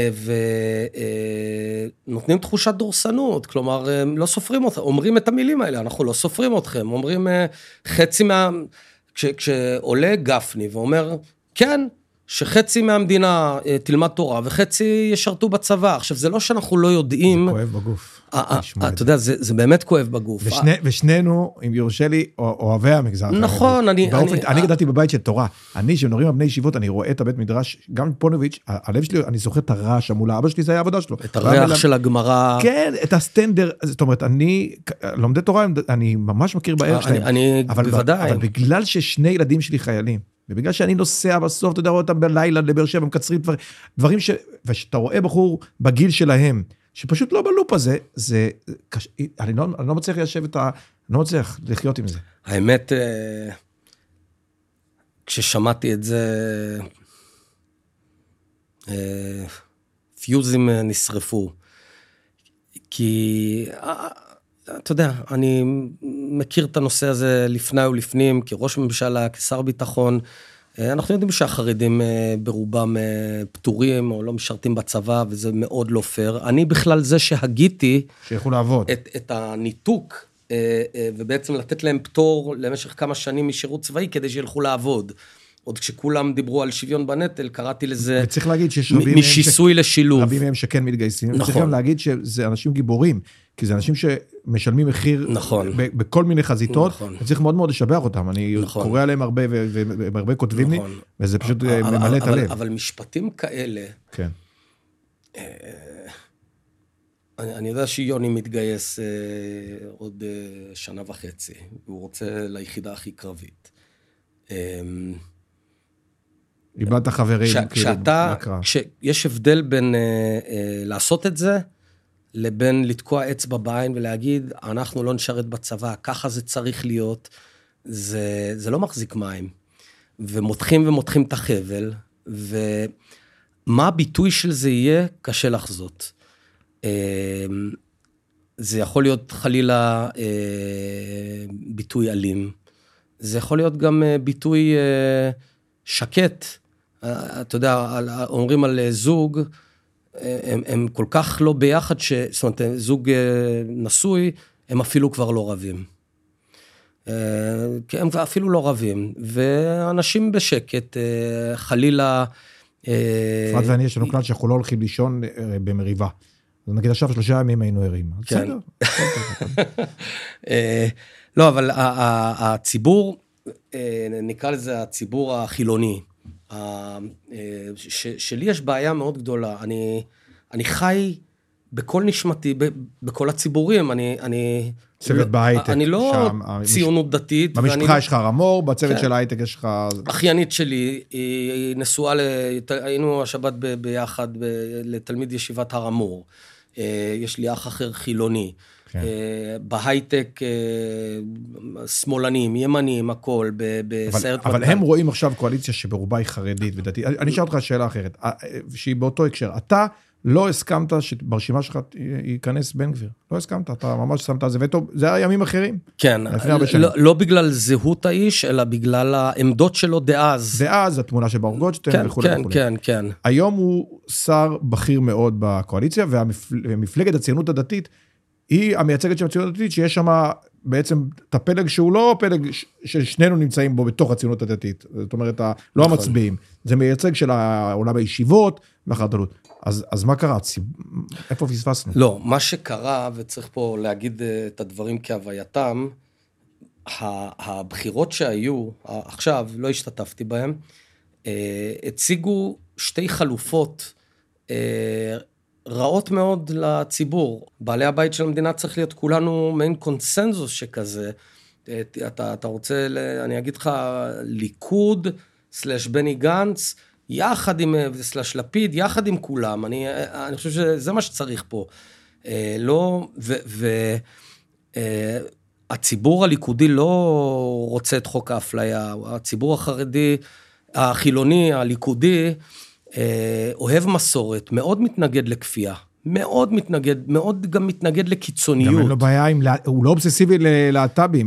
ונותנים תחושת דורסנות, כלומר, לא סופרים אתכם, אומרים את המילים האלה, אנחנו לא סופרים אתכם, אומרים חצי מה... כש, כשעולה גפני ואומר, כן, שחצי מהמדינה תלמד תורה, וחצי ישרתו בצבא. עכשיו, זה לא שאנחנו לא יודעים... זה כואב בגוף. אתה יודע, זה, זה באמת כואב בגוף. ושני, ושנינו, אם יורשה לי, אוהבי המגזר. נכון, אני... באופן, אני, אני גדלתי בבית של תורה. אני, שמדברים על בני ישיבות, אני רואה את הבית מדרש, גם פונוביץ', הלב שלי, אני זוכר את הרעש המולה, אבא שלי זה היה העבודה שלו. את הריח של הגמרא. כן, את הסטנדר, זאת אומרת, אני, לומדי תורה, אני ממש מכיר בערך שלהם. אני, אבל, בוודאי. אבל בגלל ששני ילדים שלי חיילים, ובגלל שאני נוסע בסוף, אתה יודע, רואה אותם בלילה לבאר שבע, מקצרים דברים, דברים ש... ושאתה רואה בחור בגיל שלהם, שפשוט לא בלופ הזה, זה... קש... אני, לא, אני לא מצליח ליישב את ה... אני לא מצליח לחיות עם זה. האמת, כששמעתי את זה, פיוזים נשרפו. כי... אתה יודע, אני מכיר את הנושא הזה לפני ולפנים, כראש ממשלה, כשר ביטחון. אנחנו יודעים שהחרדים ברובם פטורים או לא משרתים בצבא, וזה מאוד לא פייר. אני בכלל זה שהגיתי... שיכולו לעבוד. את, את הניתוק, ובעצם לתת להם פטור למשך כמה שנים משירות צבאי, כדי שילכו לעבוד. עוד כשכולם דיברו על שוויון בנטל, קראתי לזה... וצריך להגיד שיש רבים משיסוי ש... לשילוב. רבים מהם שכן מתגייסים. נכון. וצריך גם להגיד שזה אנשים גיבורים, כי זה אנשים שמשלמים מחיר נכון. ב- בכל מיני חזיתות, נכון. וצריך מאוד מאוד לשבח אותם. אני נכון. קורא עליהם הרבה, והרבה כותבים נכון. לי, וזה פשוט ממלא את הלב. אבל משפטים כאלה... כן. אני, אני יודע שיוני מתגייס אה, עוד אה, שנה וחצי, והוא רוצה ליחידה הכי קרבית. אה, איבדת חברים. ש, כשאתה, כשיש הבדל בין אה, אה, לעשות את זה, לבין לתקוע אצבע בעין ולהגיד, אנחנו לא נשרת בצבא, ככה זה צריך להיות, זה, זה לא מחזיק מים. ומותחים ומותחים את החבל, ומה הביטוי של זה יהיה, קשה לחזות. זה יכול להיות חלילה ביטוי אלים, זה יכול להיות גם ביטוי שקט, אתה יודע, אומרים על זוג, הם, הם כל כך לא ביחד, ש, זאת אומרת, זוג נשוי, הם אפילו כבר לא רבים. הם אפילו לא רבים, ואנשים בשקט, חלילה... פרט ואני, יש לנו כלל שאנחנו לא הולכים לישון במריבה. אז נגיד עכשיו שלושה ימים היינו ערים. כן. לא, אבל הציבור, נקרא לזה הציבור החילוני, שלי יש בעיה מאוד גדולה. אני, אני חי בכל נשמתי, בכל הציבורים. אני, אני, צוות בהייטק. אני לא ציונות דתית. במשפחה יש לך רמור, בצוות של ההייטק יש לך... אחיינית שלי, היא נשואה, היינו השבת ביחד לתלמיד ישיבת הרמור. יש לי אח אחר חילוני. בהייטק, שמאלנים, ימנים, הכל, בסיירת... אבל הם רואים עכשיו קואליציה שברובה היא חרדית ודתית. אני אשאל אותך שאלה אחרת, שהיא באותו הקשר. אתה לא הסכמת שברשימה שלך ייכנס בן גביר. לא הסכמת, אתה ממש שמת על זה וטו, זה היה ימים אחרים. כן, לא, לא בגלל זהות האיש, אלא בגלל העמדות שלו דאז. דאז, התמונה של ברוך גולדשטיין כן, וכו' כן, וכו'. כן, כן. היום הוא שר בכיר מאוד בקואליציה, והמפלגת הציונות הדתית, היא המייצגת של הציונות הדתית, שיש שם בעצם את הפלג שהוא לא פלג ששנינו נמצאים בו בתוך הציונות הדתית. זאת אומרת, לא המצביעים. זה מייצג של העולם הישיבות והחרד"לות. אז, אז מה קרה? איפה פספסנו? לא, מה שקרה, וצריך פה להגיד את הדברים כהווייתם, הבחירות שהיו, עכשיו, לא השתתפתי בהן, הציגו שתי חלופות רעות מאוד לציבור. בעלי הבית של המדינה צריך להיות כולנו מעין קונסנזוס שכזה. אתה, אתה רוצה, אני אגיד לך, ליכוד, סלש בני גנץ, יחד עם, סלש לפיד, יחד עם כולם. אני, אני חושב שזה מה שצריך פה. לא, ו, ו, הציבור הליכודי לא רוצה את חוק האפליה. הציבור החרדי, החילוני, הליכודי, אוהב מסורת, מאוד מתנגד לכפייה, מאוד מתנגד, מאוד גם מתנגד לקיצוניות. גם אין לו בעיה, עם, הוא לא אובססיבי ללהט"בים.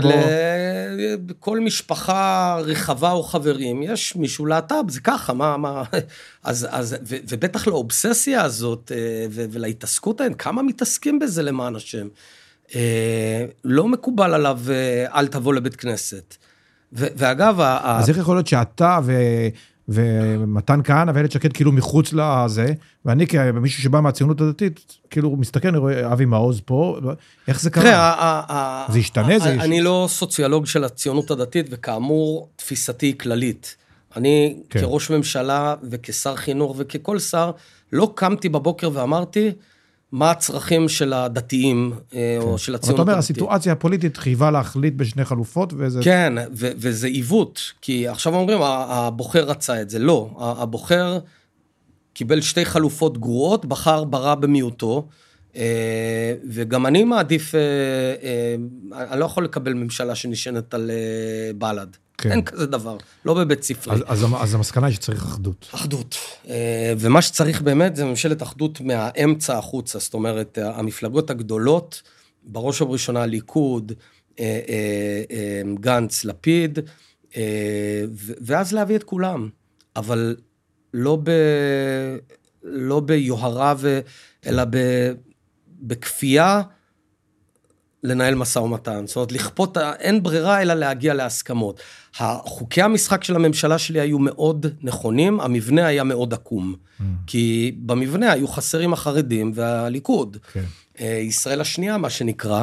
כל משפחה רחבה או חברים, יש מישהו להט"ב, זה ככה, מה, מה, אז, אז, ו, ובטח לאובססיה הזאת, ו, ולהתעסקות האלה, כמה מתעסקים בזה למען השם. לא מקובל עליו, אל תבוא לבית כנסת. ו, ואגב, אז איך יכול להיות שאתה ו... ומתן כהנא ואילת שקד כאילו מחוץ לזה, ואני כמישהו שבא מהציונות הדתית, כאילו מסתכל, אני רואה אבי מעוז פה, איך זה קרה? זה ישתנה? אני לא סוציולוג של הציונות הדתית, וכאמור, תפיסתי כללית. אני כראש ממשלה וכשר חינוך וככל שר, לא קמתי בבוקר ואמרתי, מה הצרכים של הדתיים, או של הציונות הדתית. אתה אומר, הסיטואציה הפוליטית חייבה להחליט בשני חלופות, וזה... כן, וזה עיוות, כי עכשיו אומרים, הבוחר רצה את זה. לא, הבוחר קיבל שתי חלופות גרועות, בחר ברע במיעוטו, וגם אני מעדיף, אני לא יכול לקבל ממשלה שנשענת על בל"ד. כן. אין כזה דבר, לא בבית ספרי. אז, אז, אז המסקנה היא שצריך אחדות. אחדות. ומה שצריך באמת זה ממשלת אחדות מהאמצע החוצה, זאת אומרת, המפלגות הגדולות, בראש ובראשונה הליכוד, גנץ, לפיד, ואז להביא את כולם. אבל לא, ב, לא ביוהרה, אלא ב, בכפייה, לנהל מסע ומתן, זאת אומרת, לכפות, אין ברירה אלא להגיע להסכמות. החוקי המשחק של הממשלה שלי היו מאוד נכונים, המבנה היה מאוד עקום, mm. כי במבנה היו חסרים החרדים והליכוד, okay. ישראל השנייה, מה שנקרא,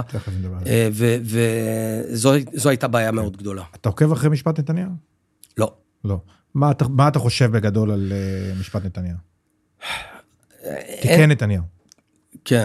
וזו הייתה בעיה מאוד גדולה. אתה עוקב אחרי משפט נתניהו? לא. לא. מה אתה, מה אתה חושב בגדול על משפט נתניהו? תיקן נתניהו. כן.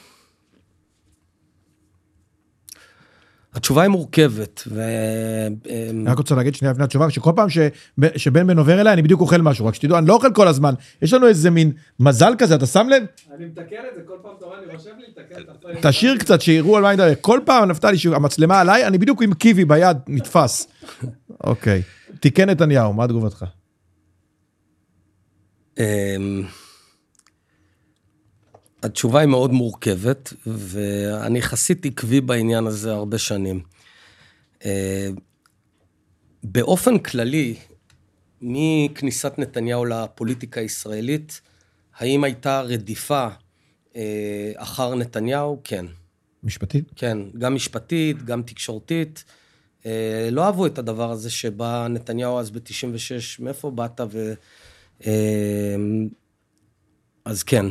התשובה היא מורכבת, ו... אני רק רוצה להגיד שנייה לפני התשובה, שכל פעם שבן בן עובר אליי, אני בדיוק אוכל משהו, רק שתדעו, אני לא אוכל כל הזמן, יש לנו איזה מין מזל כזה, אתה שם לב? אני מתקן את זה, כל פעם תורה, אני חושב לי, לתקן את תשאיר קצת, שיראו על מה אני מדבר, כל פעם נפתלי, המצלמה עליי, אני בדיוק עם קיבי ביד, נתפס. אוקיי, תיקן נתניהו, מה תגובתך? התשובה היא מאוד מורכבת, ואני חסיד עקבי בעניין הזה הרבה שנים. באופן כללי, מכניסת נתניהו לפוליטיקה הישראלית, האם הייתה רדיפה אחר נתניהו? כן. משפטית? כן, גם משפטית, גם תקשורתית. לא אהבו את הדבר הזה שבא נתניהו אז ב-תשעים ושש, מאיפה באת ו... אז כן.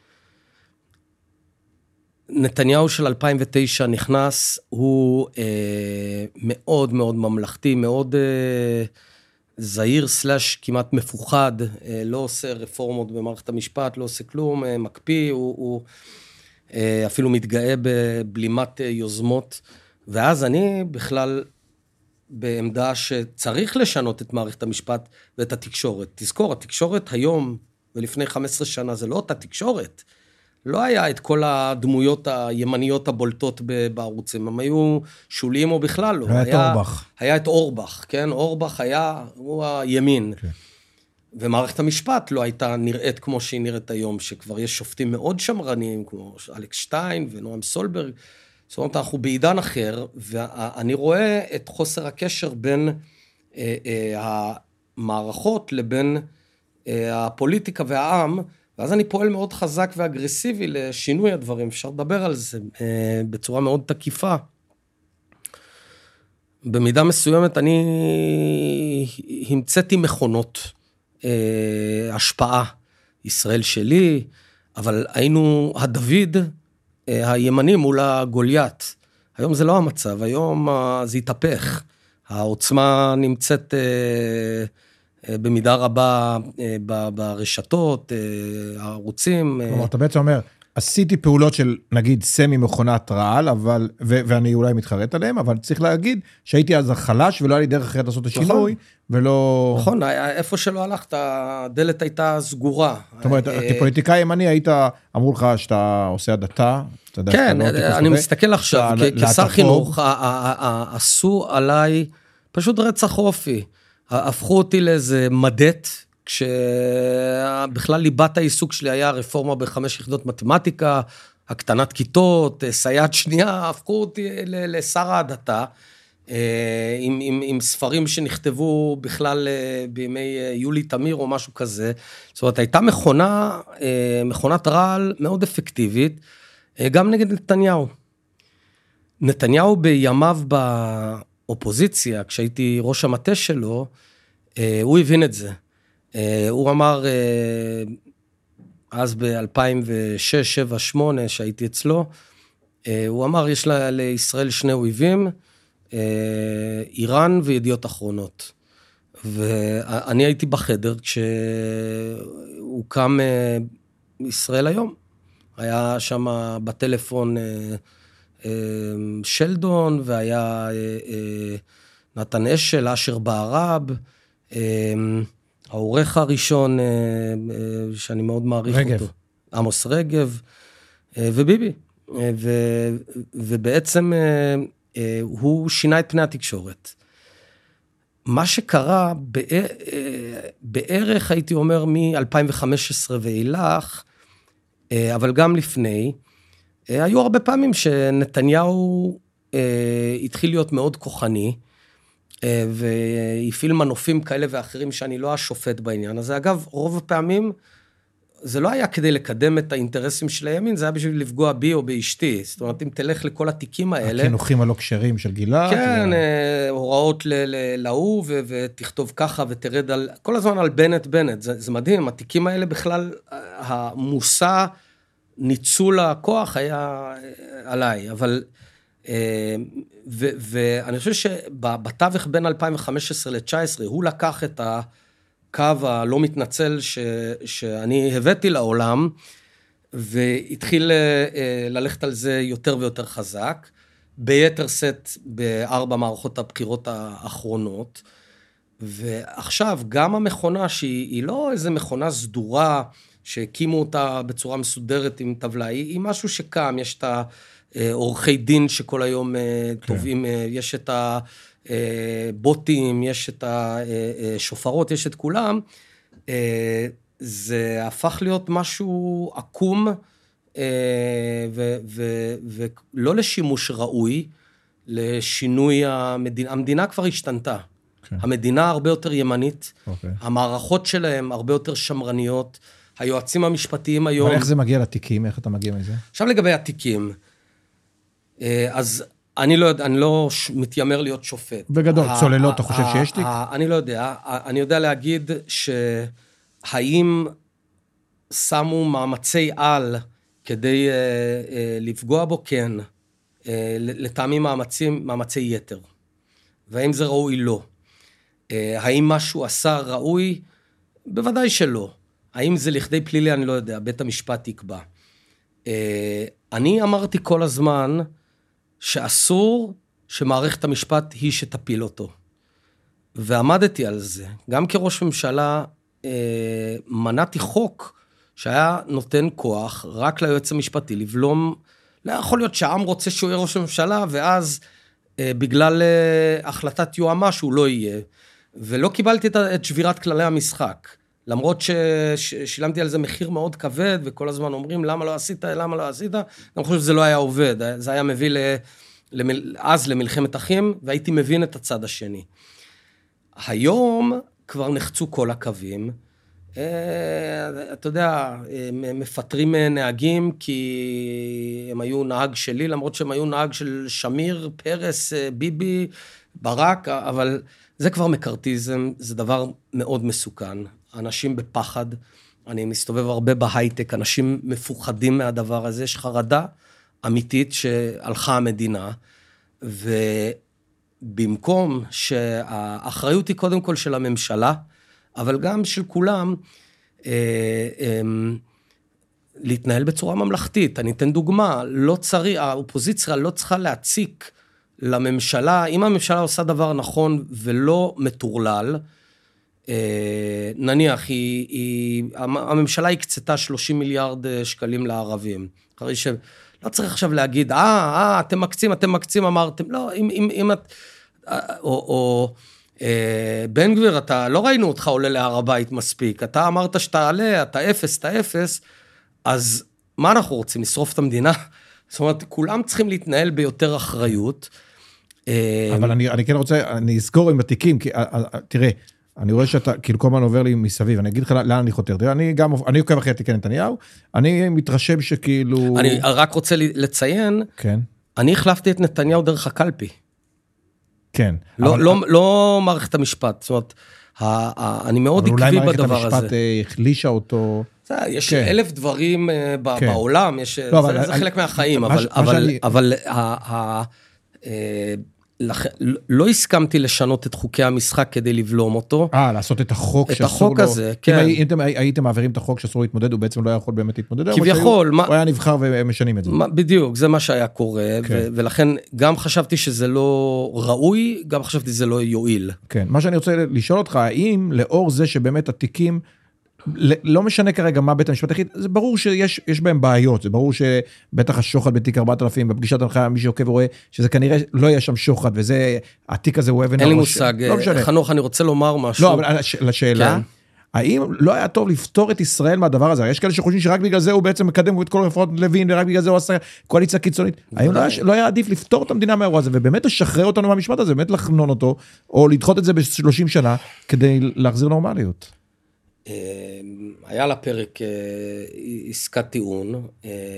נתניהו של אלפיים ותשע נכנס, הוא אה, מאוד מאוד ממלכתי, מאוד אה, זהיר סלש כמעט מפוחד, אה, לא עושה רפורמות במערכת המשפט, לא עושה כלום, אה, מקפיא, הוא, הוא אה, אפילו מתגאה בבלימת אה, יוזמות, ואז אני בכלל בעמדה שצריך לשנות את מערכת המשפט ואת התקשורת. תזכור, התקשורת היום ולפני חמש עשרה שנה זה לא אותה תקשורת, לא היה את כל הדמויות הימניות הבולטות בערוצים, הם היו שוליים או בכלל לא. היה את אורבך. היה את אורבך, כן? אורבך היה, הוא הימין. Okay. ומערכת המשפט לא הייתה נראית כמו שהיא נראית היום, שכבר יש שופטים מאוד שמרנים, כמו אלכס שטיין ונועם סולברג, זאת אומרת, אנחנו בעידן אחר, ואני רואה את חוסר הקשר בין אה, אה, המערכות לבין אה, הפוליטיקה והעם, ואז אני פועל מאוד חזק ואגרסיבי לשינוי הדברים, אפשר לדבר על זה אה, בצורה מאוד תקיפה. במידה מסוימת אני המצאתי מכונות אה, השפעה, ישראל שלי, אבל היינו הדוד אה, הימני מול הגוליית. היום זה לא המצב, היום אה, זה התהפך. העוצמה נמצאת אה, אה, במידה רבה אה, ברשתות, אה, הערוצים. כלומר, אה... אתה בעצם אומר, עשיתי פעולות של, נגיד, סמי מכונת רעל, אבל, ו- ואני אולי מתחרט עליהם, אבל צריך להגיד שהייתי אז החלש, ולא היה לי דרך אחרת לעשות את השינוי, נכון. ולא... נכון, איפה שלא הלכת, הדלת הייתה סגורה. זאת אומרת, כפוליטיקאי ימני, היית, אמרו לך שאתה עושה הדתה, אתה יודע, כן, לא אני מסתכל עכשיו, כשר חינוך, עשו עליי פשוט רצח אופי, הפכו אותי לאיזה מדט, כשבכלל ליבת העיסוק שלי היה רפורמה בחמש יחידות מתמטיקה, הקטנת כיתות, סייעת שנייה, הפכו אותי לשר ההדתה, עם, עם, עם ספרים שנכתבו בכלל בימי יולי תמיר או משהו כזה. זאת אומרת, הייתה מכונה, מכונת רעל מאוד אפקטיבית, גם נגד נתניהו. נתניהו בימיו באופוזיציה, כשהייתי ראש המטה שלו, הוא הבין את זה. הוא אמר, אז ב-אלפיים ושש, שבע, שמונה, שהייתי אצלו, הוא אמר, יש לה, לישראל שני אויבים, איראן וידיעות אחרונות. ואני הייתי בחדר כשהוא קם ישראל היום. היה שם בטלפון שלדון, והיה נתן אשל, אשר בערב, העורך הראשון, שאני מאוד מעריך רגב. אותו. עמוס רגב, וביבי. ו, ובעצם הוא שינה את פני התקשורת. מה שקרה בערך, הייתי אומר, מ-אלפיים וחמש עשרה ואילך, אבל גם לפני, היו הרבה פעמים שנתניהו התחיל להיות מאוד כוחני, והפעיל מנופים כאלה ואחרים שאני לא השופט בעניין הזה. אגב, רוב הפעמים, זה לא היה כדי לקדם את האינטרסים של הימין, זה היה בשביל לפגוע בי או באשתי. זאת אומרת, אם תלך לכל התיקים האלה... הכינוכים הלא קשרים של גלעד. כן, הוראות להוא, ותכתוב ככה ותרד על... כל הזמן על בנט בנט. זה מדהים, התיקים האלה בכלל, המושא, ניצול הכוח היה עליי. אבל... ואני חושב שבתווך בין אלפיים וחמש עשרה ל-תשע עשרה, הוא לקח את ה... הקו הלא מתנצל ש, שאני הבאתי לעולם, והתחיל ללכת על זה יותר ויותר חזק, ביתר סט בארבע מערכות הבחירות האחרונות, ועכשיו גם המכונה שהיא לא איזה מכונה סדורה, שהקימו אותה בצורה מסודרת עם טבלה, היא, היא משהו שקם, יש את העורכי דין שכל היום כן. טובים, יש את ה... בוטים, יש את השופרות, יש את כולם, זה הפך להיות משהו עקום, ולא לשימוש ראוי, לשינוי המדינה. המדינה כבר השתנתה. Okay. המדינה הרבה יותר ימנית, okay. המערכות שלהם הרבה יותר שמרניות, היועצים המשפטיים היום... אבל איך זה מגיע לתיקים? איך אתה מגיע מזה? עכשיו לגבי התיקים, אז... אני לא, אני לא מתיימר להיות שופט. בגדול, צוללות, אתה חושב שיש תיק? אני לא יודע. אני יודע להגיד שהאם שמו מאמצי על כדי לפגוע בו, כן. לטעמים מאמצים, מאמצי יתר. והאם זה ראוי? לא. האם משהו עשה ראוי? בוודאי שלא. האם זה לכדי פלילי? אני לא יודע. בית המשפט יקבע. אני אמרתי כל הזמן... שאסור שמערכת המשפט היא שתפיל אותו. ועמדתי על זה. גם כראש ממשלה, אה, מנעתי חוק שהיה נותן כוח רק ליועץ המשפטי, לבלום, לא יכול להיות שהעם רוצה שהוא יהיה ראש הממשלה, ואז אה, בגלל אה, החלטת יועמ"ש הוא לא יהיה. ולא קיבלתי את, את שבירת כללי המשחק. למרות ששילמתי על זה מחיר מאוד כבד, וכל הזמן אומרים, למה לא עשית, למה לא עשית, אני חושב שזה לא היה עובד, זה היה מביא ל, למל, אז למלחמת אחים, והייתי מבין את הצד השני. היום כבר נחצו כל הקווים, אתה יודע, מפטרים נהגים, כי הם היו נהג שלי, למרות שהם היו נהג של שמיר, פרס, ביבי, ברק, אבל זה כבר מקרטיזם, זה דבר מאוד מסוכן. אנשים בפחד, אני מסתובב הרבה בהייטק, אנשים מפוחדים מהדבר הזה, יש חרדה אמיתית שהלכה המדינה, ובמקום שהאחריות היא קודם כל של הממשלה, אבל גם של כולם, אה, אה, להתנהל בצורה ממלכתית. אני אתן דוגמה, לא צריך, האופוזיציה לא צריכה להציק לממשלה, אם הממשלה עושה דבר נכון ולא מטורלל, אה, נניח, היא, היא, הממשלה הקצתה שלושים מיליארד שקלים לערבים, אחרי שלא צריך עכשיו להגיד, אה, אה, אתם מקצים, אתם מקצים, אמרתם, לא, אם, אם, אם את, או, או, בן גביר, אתה לא ראינו אותך עולה להר הבית מספיק, אתה אמרת שאתה עלה, אתה אפס, אתה אפס, אז מה אנחנו רוצים? לשרוף את המדינה? זאת אומרת, כולם צריכים להתנהל ביותר אחריות. אבל אני, אני כן רוצה, אני אזכור עם התיקים, כי תראה, אני רואה שאתה, כאילו כל הזמן עובר לי מסביב, אני אגיד לך לאן אני חותר, תראה, אני גם, אני עוקב אחרי תיקי נתניהו, אני מתרשם שכאילו... אני רק רוצה לציין, כן. אני החלפתי את נתניהו דרך הקלפי. כן. לא, אבל... לא, לא מערכת המשפט, זאת אומרת, אני מאוד עקבי בדבר הזה. אבל אולי מערכת המשפט החלישה אותו... יש אלף דברים בעולם, זה חלק מהחיים, אבל לא הסכמתי לשנות את חוקי המשחק כדי לבלום אותו. אה, לעשות את החוק שאסור לו. את החוק הזה, כן. אם הייתם מעבירים את החוק שאסור להתמודד, הוא בעצם לא יכול באמת להתמודד. כביכול. הוא היה נבחר ומשנים את זה. בדיוק, זה מה שהיה קורה, ולכן גם חשבתי שזה לא ראוי, גם חשבתי שזה לא יועיל. כן, מה שאני רוצה לשאול אותך, האם לאור זה שבאמת התיקים, לא משנה כרגע מה בית המשפט החליט, זה ברור שיש יש בהם בעיות, זה ברור שבטח השוחד בתיק ארבעת אלפים, בפגישת הנחיה, מי שעוקב ורואה, שזה כנראה לא יהיה שם שוחד, וזה, התיק הזה הוא אבן... אין לי מושג, חנוך, אני רוצה לומר משהו. לא, אבל לשאלה, האם לא היה טוב לפתור את ישראל מהדבר הזה? יש כאלה שחושבים שרק בגלל זה הוא בעצם מקדם את כל רפורמת לוין, ורק בגלל זה הוא עשה קואליציה קיצונית. האם לא היה עדיף לפתור את המדינה מהאירוע הזה, ובאמת לשחרר אותנו מהמשפט הזה, באמת לחנון אותו, או לדחות את זה ב-שלושים שנה, כדי להחזיר נורמליות? היה לה פרק עסקת טיעון,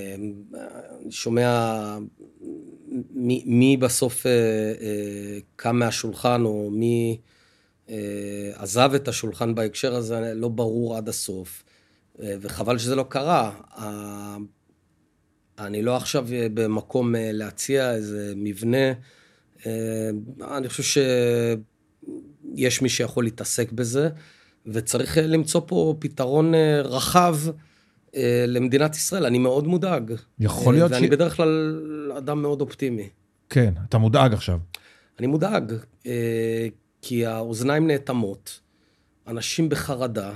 שומע מי בסוף קם מהשולחן, או מי עזב את השולחן בהקשר הזה, לא ברור עד הסוף, וחבל שזה לא קרה. אני לא עכשיו במקום להציע איזה מבנה, אני חושב שיש מי שיכול להתעסק בזה, וצריך למצוא פה פתרון רחב למדינת ישראל. אני מאוד מודאג. יכול להיות ואני ש... בדרך כלל אדם מאוד אופטימי. כן, אתה מודאג עכשיו. אני מודאג, כי האוזניים נאטמות, אנשים בחרדה,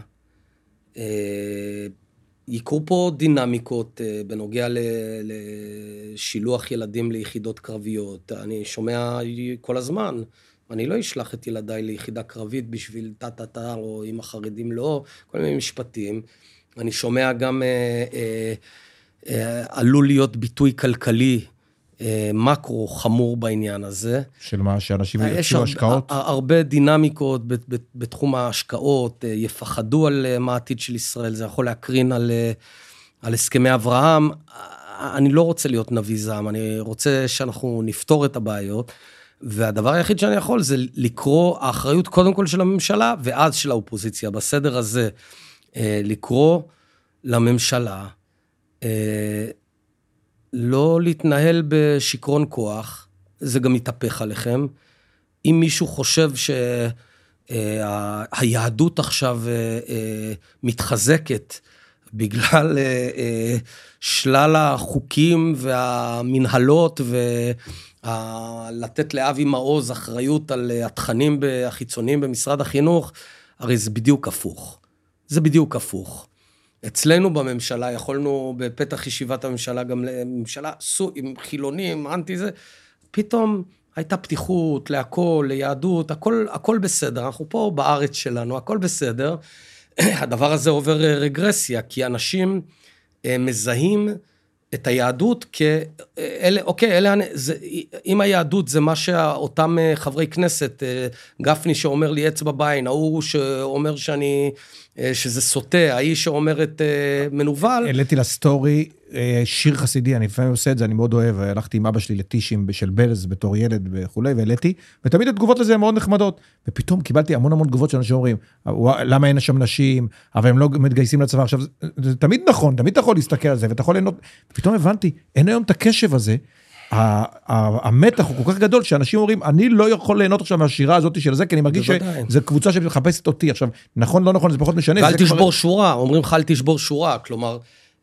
יקרו פה דינמיקות בנוגע לשילוח ילדים ליחידות קרביות. אני שומע כל הזמן, אני לא אשלח את ילדיי ליחידה קרבית בשביל טה-טה-טה, או אם החרדים לא, כל מיני משפטים. אני שומע גם, אה, אה, אה, עלול להיות ביטוי כלכלי, אה, מקרו חמור בעניין הזה. של מה, שאנשים יפשו השקעות? יש הרבה דינמיקות בתחום ההשקעות, יפחדו על מה העתיד של ישראל, זה יכול להקרין על, על הסכמי אברהם. אני לא רוצה להיות נביא זעם, אני רוצה שאנחנו נפתור את הבעיות, והדבר היחיד שאני יכול זה לקרוא האחריות קודם כל של הממשלה, ואז של האופוזיציה. בסדר הזה, לקרוא לממשלה, לא להתנהל בשקרון כוח, זה גם יתהפך עליכם. אם מישהו חושב שהיהדות עכשיו מתחזקת, בגלל שלל החוקים והמנהלות ולתת לאבי מעוז אחריות על התכנים החיצוניים במשרד החינוך, הרי זה בדיוק הפוך. זה בדיוק הפוך. אצלנו בממשלה, יכולנו בפתח ישיבת הממשלה, גם לממשלה עם חילונים, אנטי זה, פתאום הייתה פתיחות להכל, ליהדות, הכל, הכל בסדר. אנחנו פה בארץ שלנו, הכל בסדר. הדבר הזה עובר רגרסיה, כי אנשים מזהים את היהדות כאלה, אוקיי, אלה, זה, אם היהדות זה מה שאותם חברי כנסת, גפני שאומר לי אצבע בעין, ההוא שאומר שאני, שזה סוטה, האיש שאומרת מנובל. העליתי לסטורי שיר חסידי, אני לפעמים עושה את זה, אני מאוד אוהב, הלכתי עם אבא שלי לטישים של בלז בתור ילד וכולי, והעליתי, ותמיד התגובות לזה הן מאוד נחמדות, ופתאום קיבלתי המון המון תגובות של אנשים שאומרים, למה אין שם נשים, אבל הם לא מתגייסים לצבא, עכשיו, זה תמיד נכון, תמיד אתה יכול להסתכל על זה, ואתה יכול ליהנות, ופתאום הבנתי, אין היום את הקשב הזה, המתח הוא כל כך גדול, שאנשים אומרים, אני לא יכול ליהנות עכשיו מהשירה הזאת של זה, כי אני מרגיש שזו קבוצה שמחפשת אותי, עכשיו, נכון, לא נכון, זה פחות משנה. ואל תשבור שורה, אומרים לך, אל תשבור שורה, כלומר,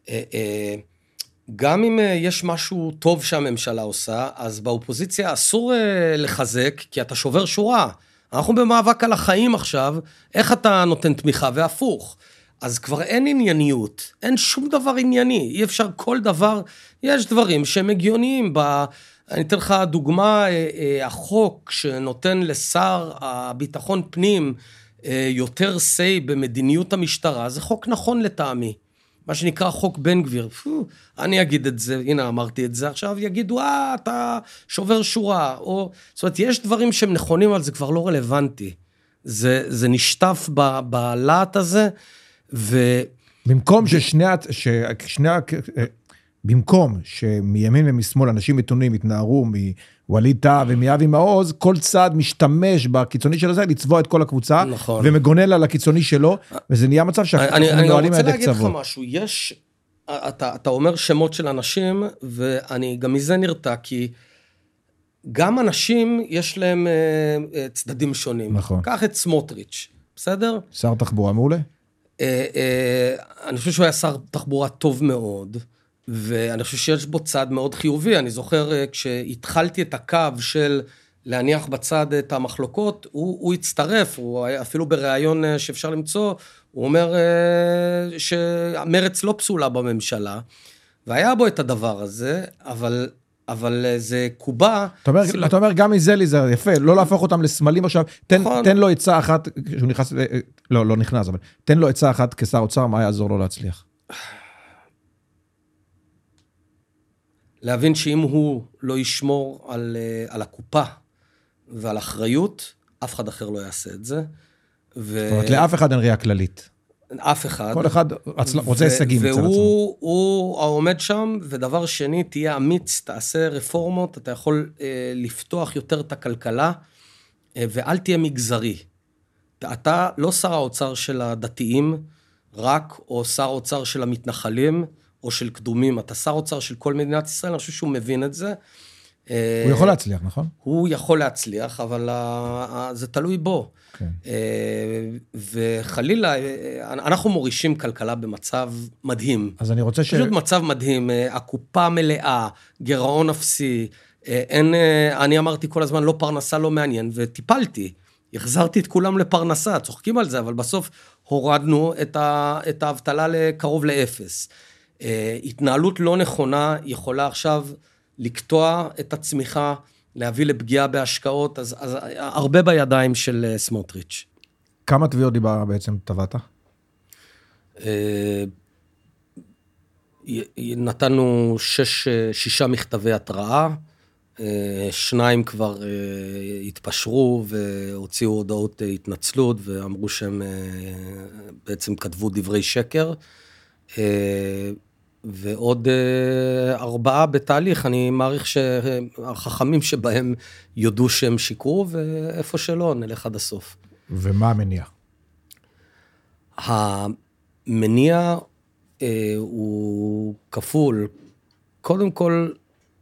גם אם יש משהו טוב שהממשלה עושה, אז באופוזיציה אסור לחזק, כי אתה שובר שורה. אנחנו במאבק על החיים עכשיו, איך אתה נותן תמיכה והפוך. אז כבר אין ענייניות, אין שום דבר ענייני, אי אפשר כל דבר, יש דברים שהם הגיוניים, ב... אני אתן לך דוגמה, החוק שנותן לשר הביטחון פנים יותר say במדיניות המשטרה, זה חוק נכון לטעמי, מה שנקרא חוק בן גביר, פו, אני אגיד את זה, הנה אמרתי את זה, עכשיו יגידו, אה, אתה שובר שורה, או, זאת אומרת, יש דברים שהם נכונים, אבל זה כבר לא רלוונטי, זה, זה נשטף ב, בלהט הזה, ו... במקום ששני, ששני, במקום שמימין ומשמאל אנשים מתונים יתנערו מווליד טאה ומאבי מעוז, כל צד משתמש בקיצוני של זה לצבוע את כל הקבוצה, נכון. ומגונן על הקיצוני שלו, וזה נהיה מצב שאנחנו מנוהלים מהדק צבוע. אני רוצה להגיד לך משהו, יש, אתה, אתה אומר שמות של אנשים, ואני גם מזה נרתע, כי גם אנשים יש להם צדדים שונים. נכון. קח את סמוטריץ', בסדר? שר תחבורה מעולה? אני חושב שהוא היה שר תחבורה טוב מאוד, ואני חושב שיש בו צד מאוד חיובי. אני זוכר כשהתחלתי את הקו של להניח בצד את המחלוקות, הוא, הוא הצטרף, הוא אפילו בראיון שאפשר למצוא, הוא אומר שהמרץ לא פסולה בממשלה, והיה בו את הדבר הזה, אבל... אבל זה קובה... אתה אומר, אתה אומר גם מזה לי, זה יפה, לא להפוך אותם לסמלים עכשיו, תן, תן לו עצה אחת, שהוא נכנס, לא, לא נכנס, אבל תן לו עצה אחת כשר אוצר, מה יעזור לו להצליח? להבין שאם הוא לא ישמור על, על הקופה ועל אחריות, אף אחד אחר לא יעשה את זה. ו... זאת אומרת, לאף אחד אין ראייה כללית. אף אחד. כל אחד רוצה הישגים. והוא הוא העומד שם, ודבר שני, תהיה אמיץ, תעשה רפורמות, אתה יכול אה, לפתוח יותר את הכלכלה, אה, ואל תהיה מגזרי. אתה לא שר האוצר של הדתיים, רק, או שר האוצר של המתנחלים, או של קדומים, אתה שר האוצר של כל מדינת ישראל, אני חושב שהוא מבין את זה. הוא יכול להצליח, נכון? הוא יכול להצליח, אבל זה תלוי בו. וחלילה, אנחנו מורישים כלכלה במצב מדהים. אז אני רוצה ש... פשוט מצב מדהים, הקופה מלאה, גירעון אפסי, אין, אני אמרתי כל הזמן, לא פרנסה, לא מעניין, וטיפלתי. החזרתי את כולם לפרנסה, צוחקים על זה, אבל בסוף הורדנו את האבטלה לקרוב לאפס. התנהלות לא נכונה יכולה עכשיו לקטוע את הצמיחה, להביא לפגיעה בהשקעות, אז, אז הרבה בידיים של סמוטריץ'. כמה תביעות דיבה בעצם טבעת? נתנו שש, שישה מכתבי התראה, שניים כבר התפשרו והוציאו הודעות התנצלות, ואמרו שהם בעצם כתבו דברי שקר, ועוד ארבעה בתהליך, אני מעריך שהחכמים שבהם יודו שהם שיקרו, ואיפה שלא, נלך עד הסוף. ומה המניע? המניע אה, הוא כפול. קודם כל,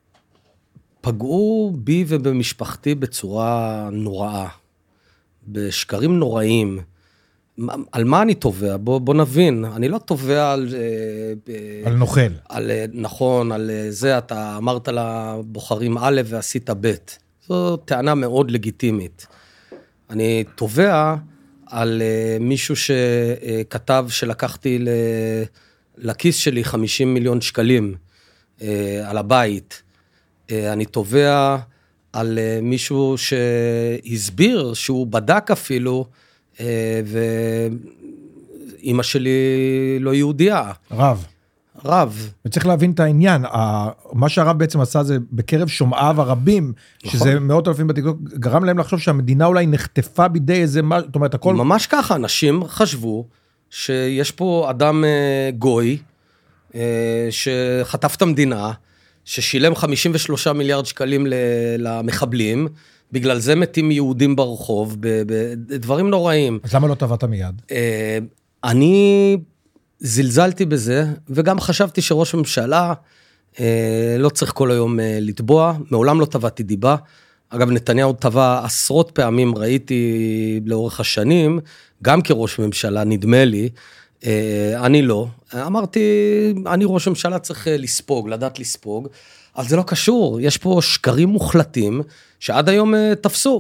פגעו בי ובמשפחתי בצורה נוראה, בשקרים נוראים. על מה אני תובע? בוא, בוא נבין. אני לא תובע על... על נוכל. על, נכון, על זה אתה אמרת לבוחרים א' ועשית ב'. זו טענה מאוד לגיטימית. אני תובע על מישהו שכתב שלקחתי לכיס שלי חמישים מיליון שקלים על הבית. אני תובע על מישהו שהסביר שהוא בדק אפילו, אמא שלי לא יהודייה. רב. רב. וצריך להבין את העניין, מה שהרב בעצם עשה זה בקרב שומעיו הרבים, שזה מאות אלפים בתקשורת, גרם להם לחשוב שהמדינה אולי נחטפה בידי איזה, זאת אומרת, הכל... ממש ככה, אנשים חשבו שיש פה אדם גוי, שחטף את המדינה, ששילם חמישים ושלושה מיליארד שקלים למחבלים, בגלל זה מתים יהודים ברחוב, בדברים נוראים. אז למה לא טבעת מיד? אני זלזלתי בזה, וגם חשבתי שראש הממשלה לא צריך כל היום לטבוע, מעולם לא טבעתי דיבה. אגב, נתניהו טבע עשרות פעמים, ראיתי לאורך השנים, גם כראש ממשלה, נדמה לי, אני לא. אמרתי, אני ראש ממשלה צריך לספוג, לדעת לספוג, אבל זה לא קשור, יש פה שקרים מוחלטים, שעד היום תפסו.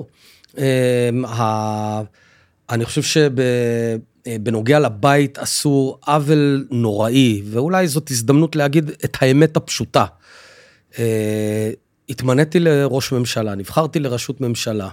אני חושב שבנוגע לבית עשו עוול נוראי, ואולי זאת הזדמנות להגיד את האמת הפשוטה. התמניתי לראש ממשלה, נבחרתי לראשות ממשלה,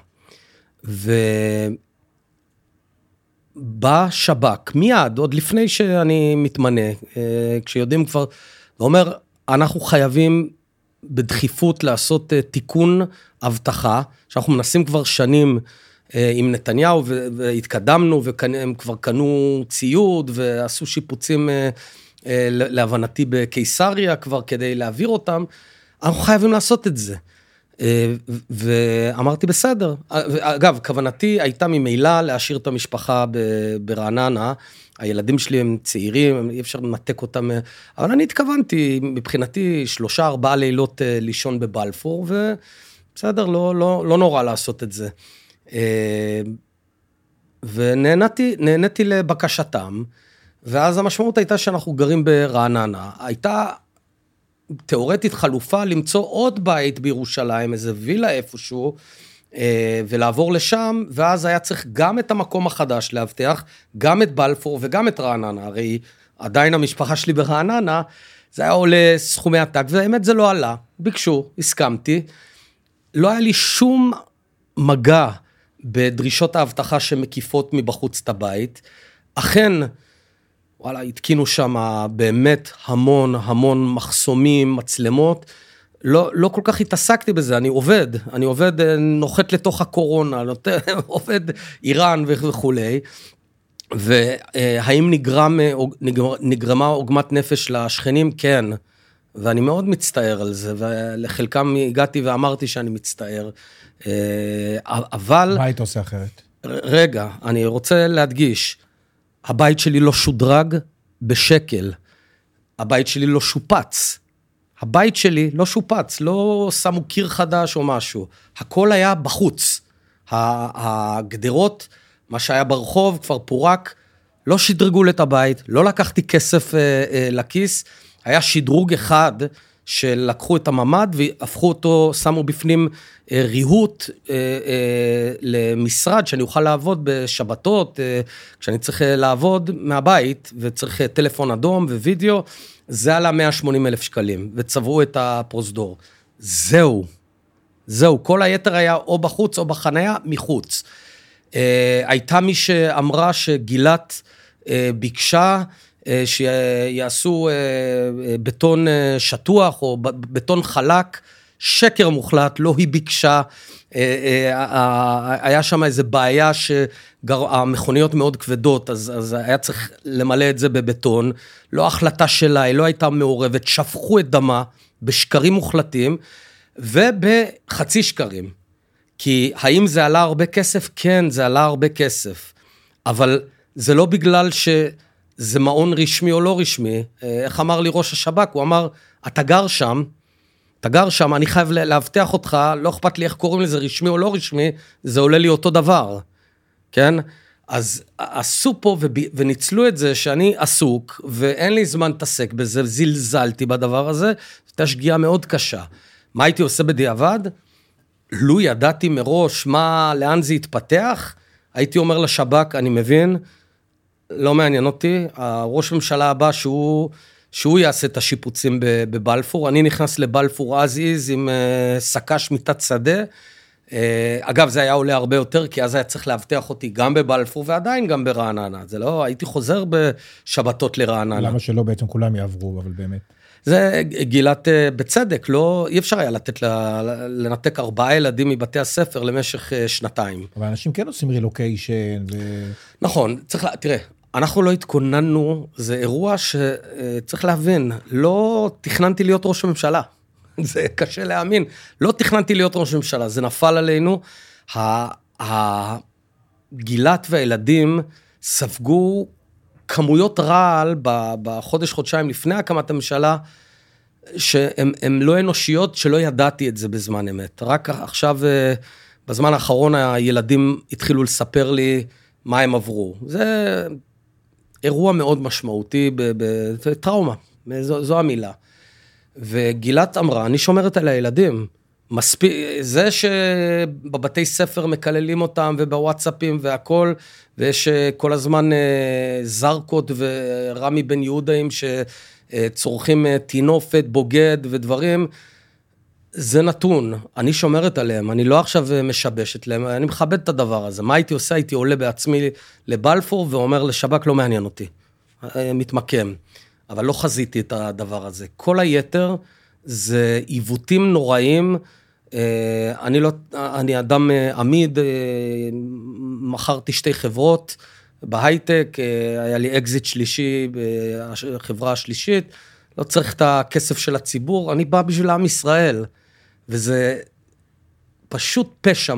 ובא שב"כ, מיד, עוד לפני שאני מתמנה, כשיודעים כבר, ואומר, אנחנו חייבים בדחיפות לעשות תיקון הבטחה, שאנחנו מנסים כבר שנים עם נתניהו, והתקדמנו, והם כבר קנו ציוד, ועשו שיפוצים להבנתי בקיסריה, כבר כדי להעביר אותם, אנחנו חייבים לעשות את זה. ואמרתי בסדר. אגב, כוונתי הייתה ממילא להשאיר את המשפחה ברעננה, הילדים שלי הם צעירים, אי אפשר לנתק אותם, אבל אני התכוונתי, מבחינתי, שלושה, ארבעה לילות לישון בבלפור, ובסדר, לא, לא, לא נורא לעשות את זה. ונהניתי, נהניתי לבקשתם, ואז המשמעות הייתה שאנחנו גרים ברעננה. הייתה תיאורטית חלופה למצוא עוד בית בירושלים, איזה וילה איפשהו, ולעבור לשם, ואז היה צריך גם את המקום החדש להבטיח, גם את בלפור וגם את רעננה, הרי עדיין המשפחה שלי ברעננה, זה היה עולה סכומי עתק, והאמת זה לא עלה, ביקשו, הסכמתי, לא היה לי שום מגע בדרישות ההבטחה שמקיפות מבחוץ את הבית, אכן, וואלה, התקינו שם באמת המון, המון מחסומים, מצלמות, לא, לא כל כך התעסקתי בזה, אני עובד, אני עובד, נוחת לתוך הקורונה, עובד איראן וכולי, והאם נגרם, נגרמה עוגמת נפש לשכנים? כן, ואני מאוד מצטער על זה, ולחלקם הגעתי ואמרתי שאני מצטער, אבל... מה היית עושה אחרת? רגע, אני רוצה להדגיש, הבית שלי לא שודרג בשקל, הבית שלי לא שופץ, הבית שלי לא שופץ, לא שמו קיר חדש או משהו, הכל היה בחוץ, הגדרות, מה שהיה ברחוב כבר פורק, לא שדרגו את הבית, לא לקחתי כסף לכיס, היה שדרוג אחד שלקחו את הממד והפכו אותו, שמו בפנים ריהוט למשרד שאני אוכל לעבוד בשבתות, כשאני צריך לעבוד מהבית וצריך טלפון אדום ווידאו, זה עלה מאה ושמונים אלף שקלים וצבעו את הפרוזדור. זהו, זהו, כל היתר היה או בחוץ או בחניה מחוץ. הייתה מי שאמרה שגילת ביקשה, שיעשו בטון שטוח או בטון חלק, שקר מוחלט, לא היא ביקשה, היה שם איזו בעיה שהמכוניות מאוד כבדות, אז, אז היה צריך למלא את זה בבטון, לא החלטה שלה, היא לא הייתה מעורבת, שפכו את דמה בשקרים מוחלטים, ובחצי שקרים, כי האם זה עלה הרבה כסף? כן, זה עלה הרבה כסף, אבל זה לא בגלל ש... זה מעון רשמי או לא רשמי, איך אמר לי ראש השב"כ, הוא אמר, אתה גר שם, אתה גר שם, אני חייב להבטיח אותך, לא אכפת לי איך קוראים לזה רשמי או לא רשמי, זה עולה לי אותו דבר, כן? אז עשו פה וניצלו את זה שאני עסוק, ואין לי זמן להתעסק בזה, זלזלתי בדבר הזה, זאת שגיאה מאוד קשה. מה הייתי עושה בדיעבד? לו ידעתי מראש מה, לאן זה יתפתח, הייתי אומר לשב"כ, אני מבין, לא מעניין אותי, הראש ממשלה הבא שהוא, שהוא יעשה את השיפוצים בבלפור, אני נכנס לבלפור אז איז עם שקה שמיטת שדה, אגב, זה היה עולה הרבה יותר, כי אז היה צריך להבטיח אותי גם בבלפור, ועדיין גם ברעננה. זה לא, הייתי חוזר בשבתות לרעננה. למה שלא בעצם כולם יעברו, אבל באמת? זה גילת בצדק, לא, אי אפשר היה לתת, לנתק ארבעה ילדים מבתי הספר למשך שנתיים. אבל אנשים כן עושים רילוקיישן ו... נכון, צריך, תראה, אנחנו לא התכוננו, זה אירוע שצריך להבין, לא תכננתי להיות ראש הממשלה. זה קשה להאמין. לא תכננתי להיות ראש ממשלה, זה נפל עלינו. הגילת והילדים ספגו כמויות רעל בחודש, חודשיים לפני הקמת הממשלה, שהן לא אנושיות, שלא ידעתי את זה בזמן אמת. רק עכשיו, בזמן האחרון, הילדים התחילו לספר לי מה הם עברו. זה אירוע מאוד משמעותי, בטראומה, זו, זו המילה. וגילת אמרה, אני שומרת על הילדים, מספיק, זה שבבתי ספר מקללים אותם, ובוואטסאפים והכל, ויש כל הזמן זרקות ורמי בן יהודאים, שצורכים תינופת, בוגד ודברים, זה נתון, אני שומרת עליהם, אני לא עכשיו משבשת להם, אני מכבד את הדבר הזה, מה הייתי עושה? הייתי עולה בעצמי לבלפור, ואומר לשב"כ לא מעניין אותי, מתמקם. אבל לא חזיתי את הדבר הזה. כל היתר זה עיוותים נוראים, אני, לא, אני אדם עמיד, מכרתי שתי חברות בהייטק, היה לי אקזיט שלישי בחברה השלישית, לא צריך את הכסף של הציבור, אני בא בשביל עם ישראל, וזה פשוט פשע